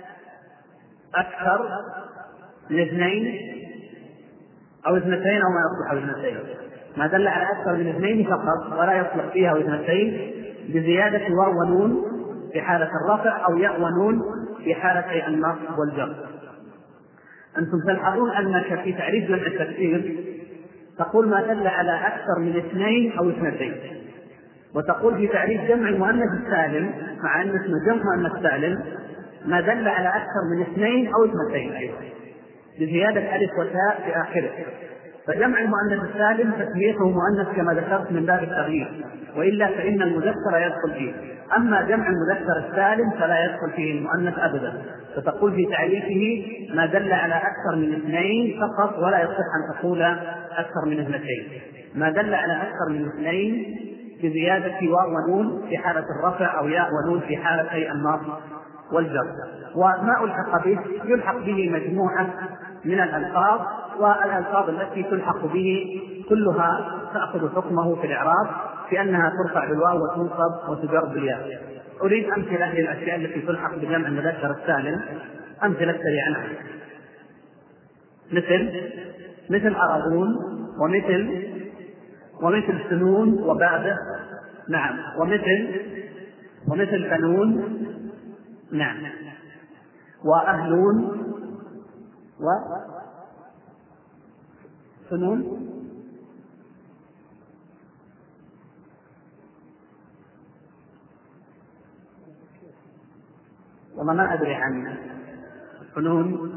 أكثر من اثنين أو اثنتين أو ما يصلح باثنتين، ما دل على أكثر من اثنين فقط ولا يصلح فيها أو اثنتين، بزيادة واو ونون في حالة الرفع أو ياء ونون في حالة النصب والجر. أنتم تلحظون أنك في تعريف جمع التكسير تقول ما دل على أكثر من اثنين أو اثنتين، وتقول في تعريف جمع المؤنث السالم مع أن اسمه جمع مؤنث سالم ما دل على أكثر من اثنين أو اثنتين أيضا بزيادة ألف وتاء في آخره. فجمع المؤنث السالم تسميته مؤنث كما ذكرت من باب التغيير، وإلا فإن المذكر يدخل فيه. أما جمع المذكر السالم فلا يدخل فيه المؤنث أبدا، فتقول في تعريفه ما دل على أكثر من اثنين فقط ولا يصح أن تقول أكثر من اثنتين. ما دل على أكثر من اثنين بزيادة واو ونون في حالة الرفع أو ياء ونون في حالة النصب والجر. وما ألحق به يلحق به مجموعة من الألفاظ، والألفاظ التي تلحق به كلها تأخذ حكمه في الإعراب في أنها ترفع بالواو وتنصب وتجر بالياء. أريد أمثلة للأشياء التي تلحق بجمع المذكر السالم، أمثلة سريعة مثل مثل أراضون ومثل ومثل سنون وبابه، نعم، ومثل ومثل بنون، نعم، وأهلون وسنون والله ما أدري عن فنون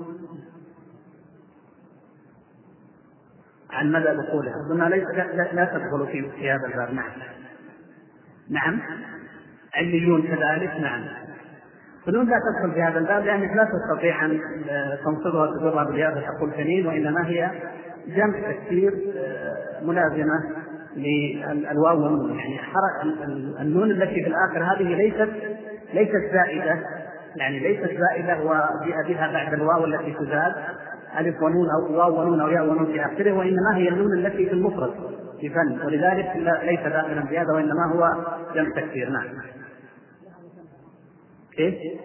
عن مدى دخولها، أظن ليس لا, لا تدخل في هذا الباب. نعم نعم عليون كذلك، نعم. فنون لا تدخل في هذا الباب لأنك لا تستطيع أن تنصبها وتجرها بالياء فتقول فنين، وإنما هي جمع تكسير ملازمة للواو والنون. يعني النون التي في الآخر هذه ليست ليست زائدة، يعني ليست زائدة وجاء بها بعد الواو التي تزاد ألف ونون أو واو ونون أو ياء ونون في آخره، وإنما هي النون التي في المفرد في فن، ولذلك ليس داخلا في هذا وإنما هو جمع تكسير. نعم. إيه؟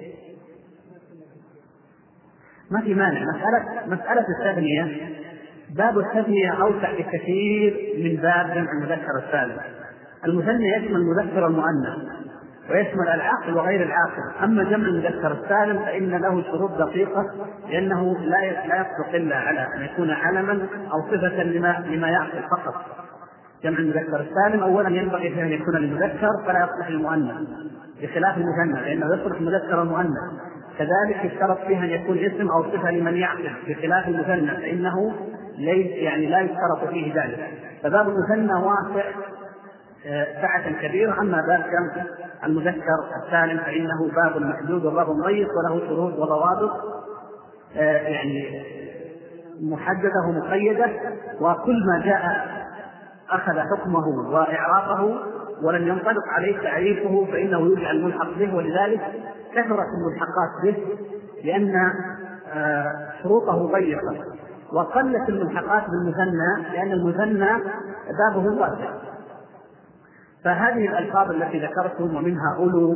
ما في مانع. مسألة مسألة التثنية، باب التثنية أوسع بكثير من باب جمع المذكر السالم. المثنى يشمل المذكر والمؤنث ويشمل العاقل وغير العاقل، أما جمع المذكر السالم فإن له شروط دقيقة، لأنه لا لا يصدق إلا على أن يكون علما أو صفة لما لما يعقل فقط. جمع المذكر السالم أولا ينبغي أن يكون المذكر فلا يصلح المؤنث، بخلاف المثنى لأنه يصلح المذكر والمؤنث. كذلك يشترط فيها أن يكون اسم أو صفة لمن يعقل، بخلاف المثنى فإنه ليس يعني لا يشترط فيه ذلك. فباب المثنى واسع سعة كبيرة، أما باب جمع المذكر السالم فإنه باب محدود وباب ضيق وله شروط وضوابط يعني محددة ومقيدة، وكل ما جاء أخذ حكمه وإعرابه ولم ينطبق عليه تعريفه فإنه يجعل ملحق به، ولذلك كثرت الملحقات به لأن شروطه ضيقة، وقلت الملحقات بالمثنى لأن المثنى بابه واسع. فهذه الألفاظ التي ذكرتم ومنها أولو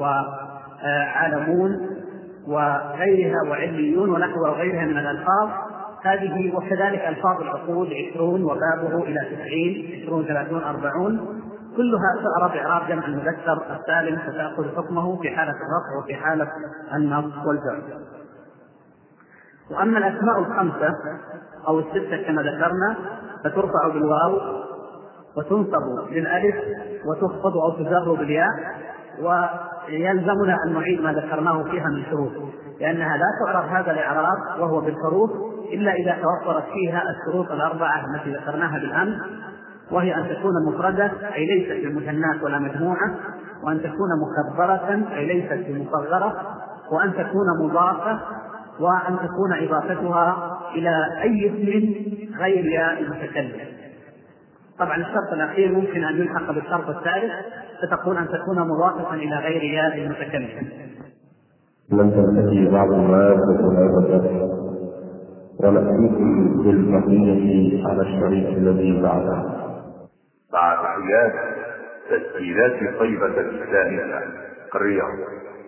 وعالمون وغيرها وعليون ونحو غيرها من الألفاظ هذه، وكذلك ألفاظ العقود عشرون وبابه إلى تسعين عشرون ثلاثون أربعون، كلها تعرف إعراب جمع المذكر السالم فتأخذ حكمه في حالة الرفع وفي حالة النصب والجر. وأما الأسماء الخمسة أو الستة كما ذكرنا فترفع بالواو وتنصب بالألف وتخفض أو تجر بالياء، ويلزمنا أن نعيد ما ذكرناه فيها من شروط، لأنها لا تعرف هذا الإعراب وهو بالحروف إلا إذا توفرت فيها الشروط الأربعة التي ذكرناها بالأمس، وهي أن تكون مفردة أي ليست بمثنات ولا مجموعة، وأن تكون مكبرة أي ليست بمصغرة، وأن تكون مضافة، وأن تكون إضافتها إلى أي اسم غير ياء المتكلم. طبعا الشرط الأخير ممكن أن يلحق بالشرط الثالث فتكون أن تكون مضافة إلى غير ياء المتكلم. لم تنتهي بعض المواد ولا ونأتيكم بالبقية على الشريط الذي بعده. مع تحيات تسجيلات طيبة الإسلامية الرياض.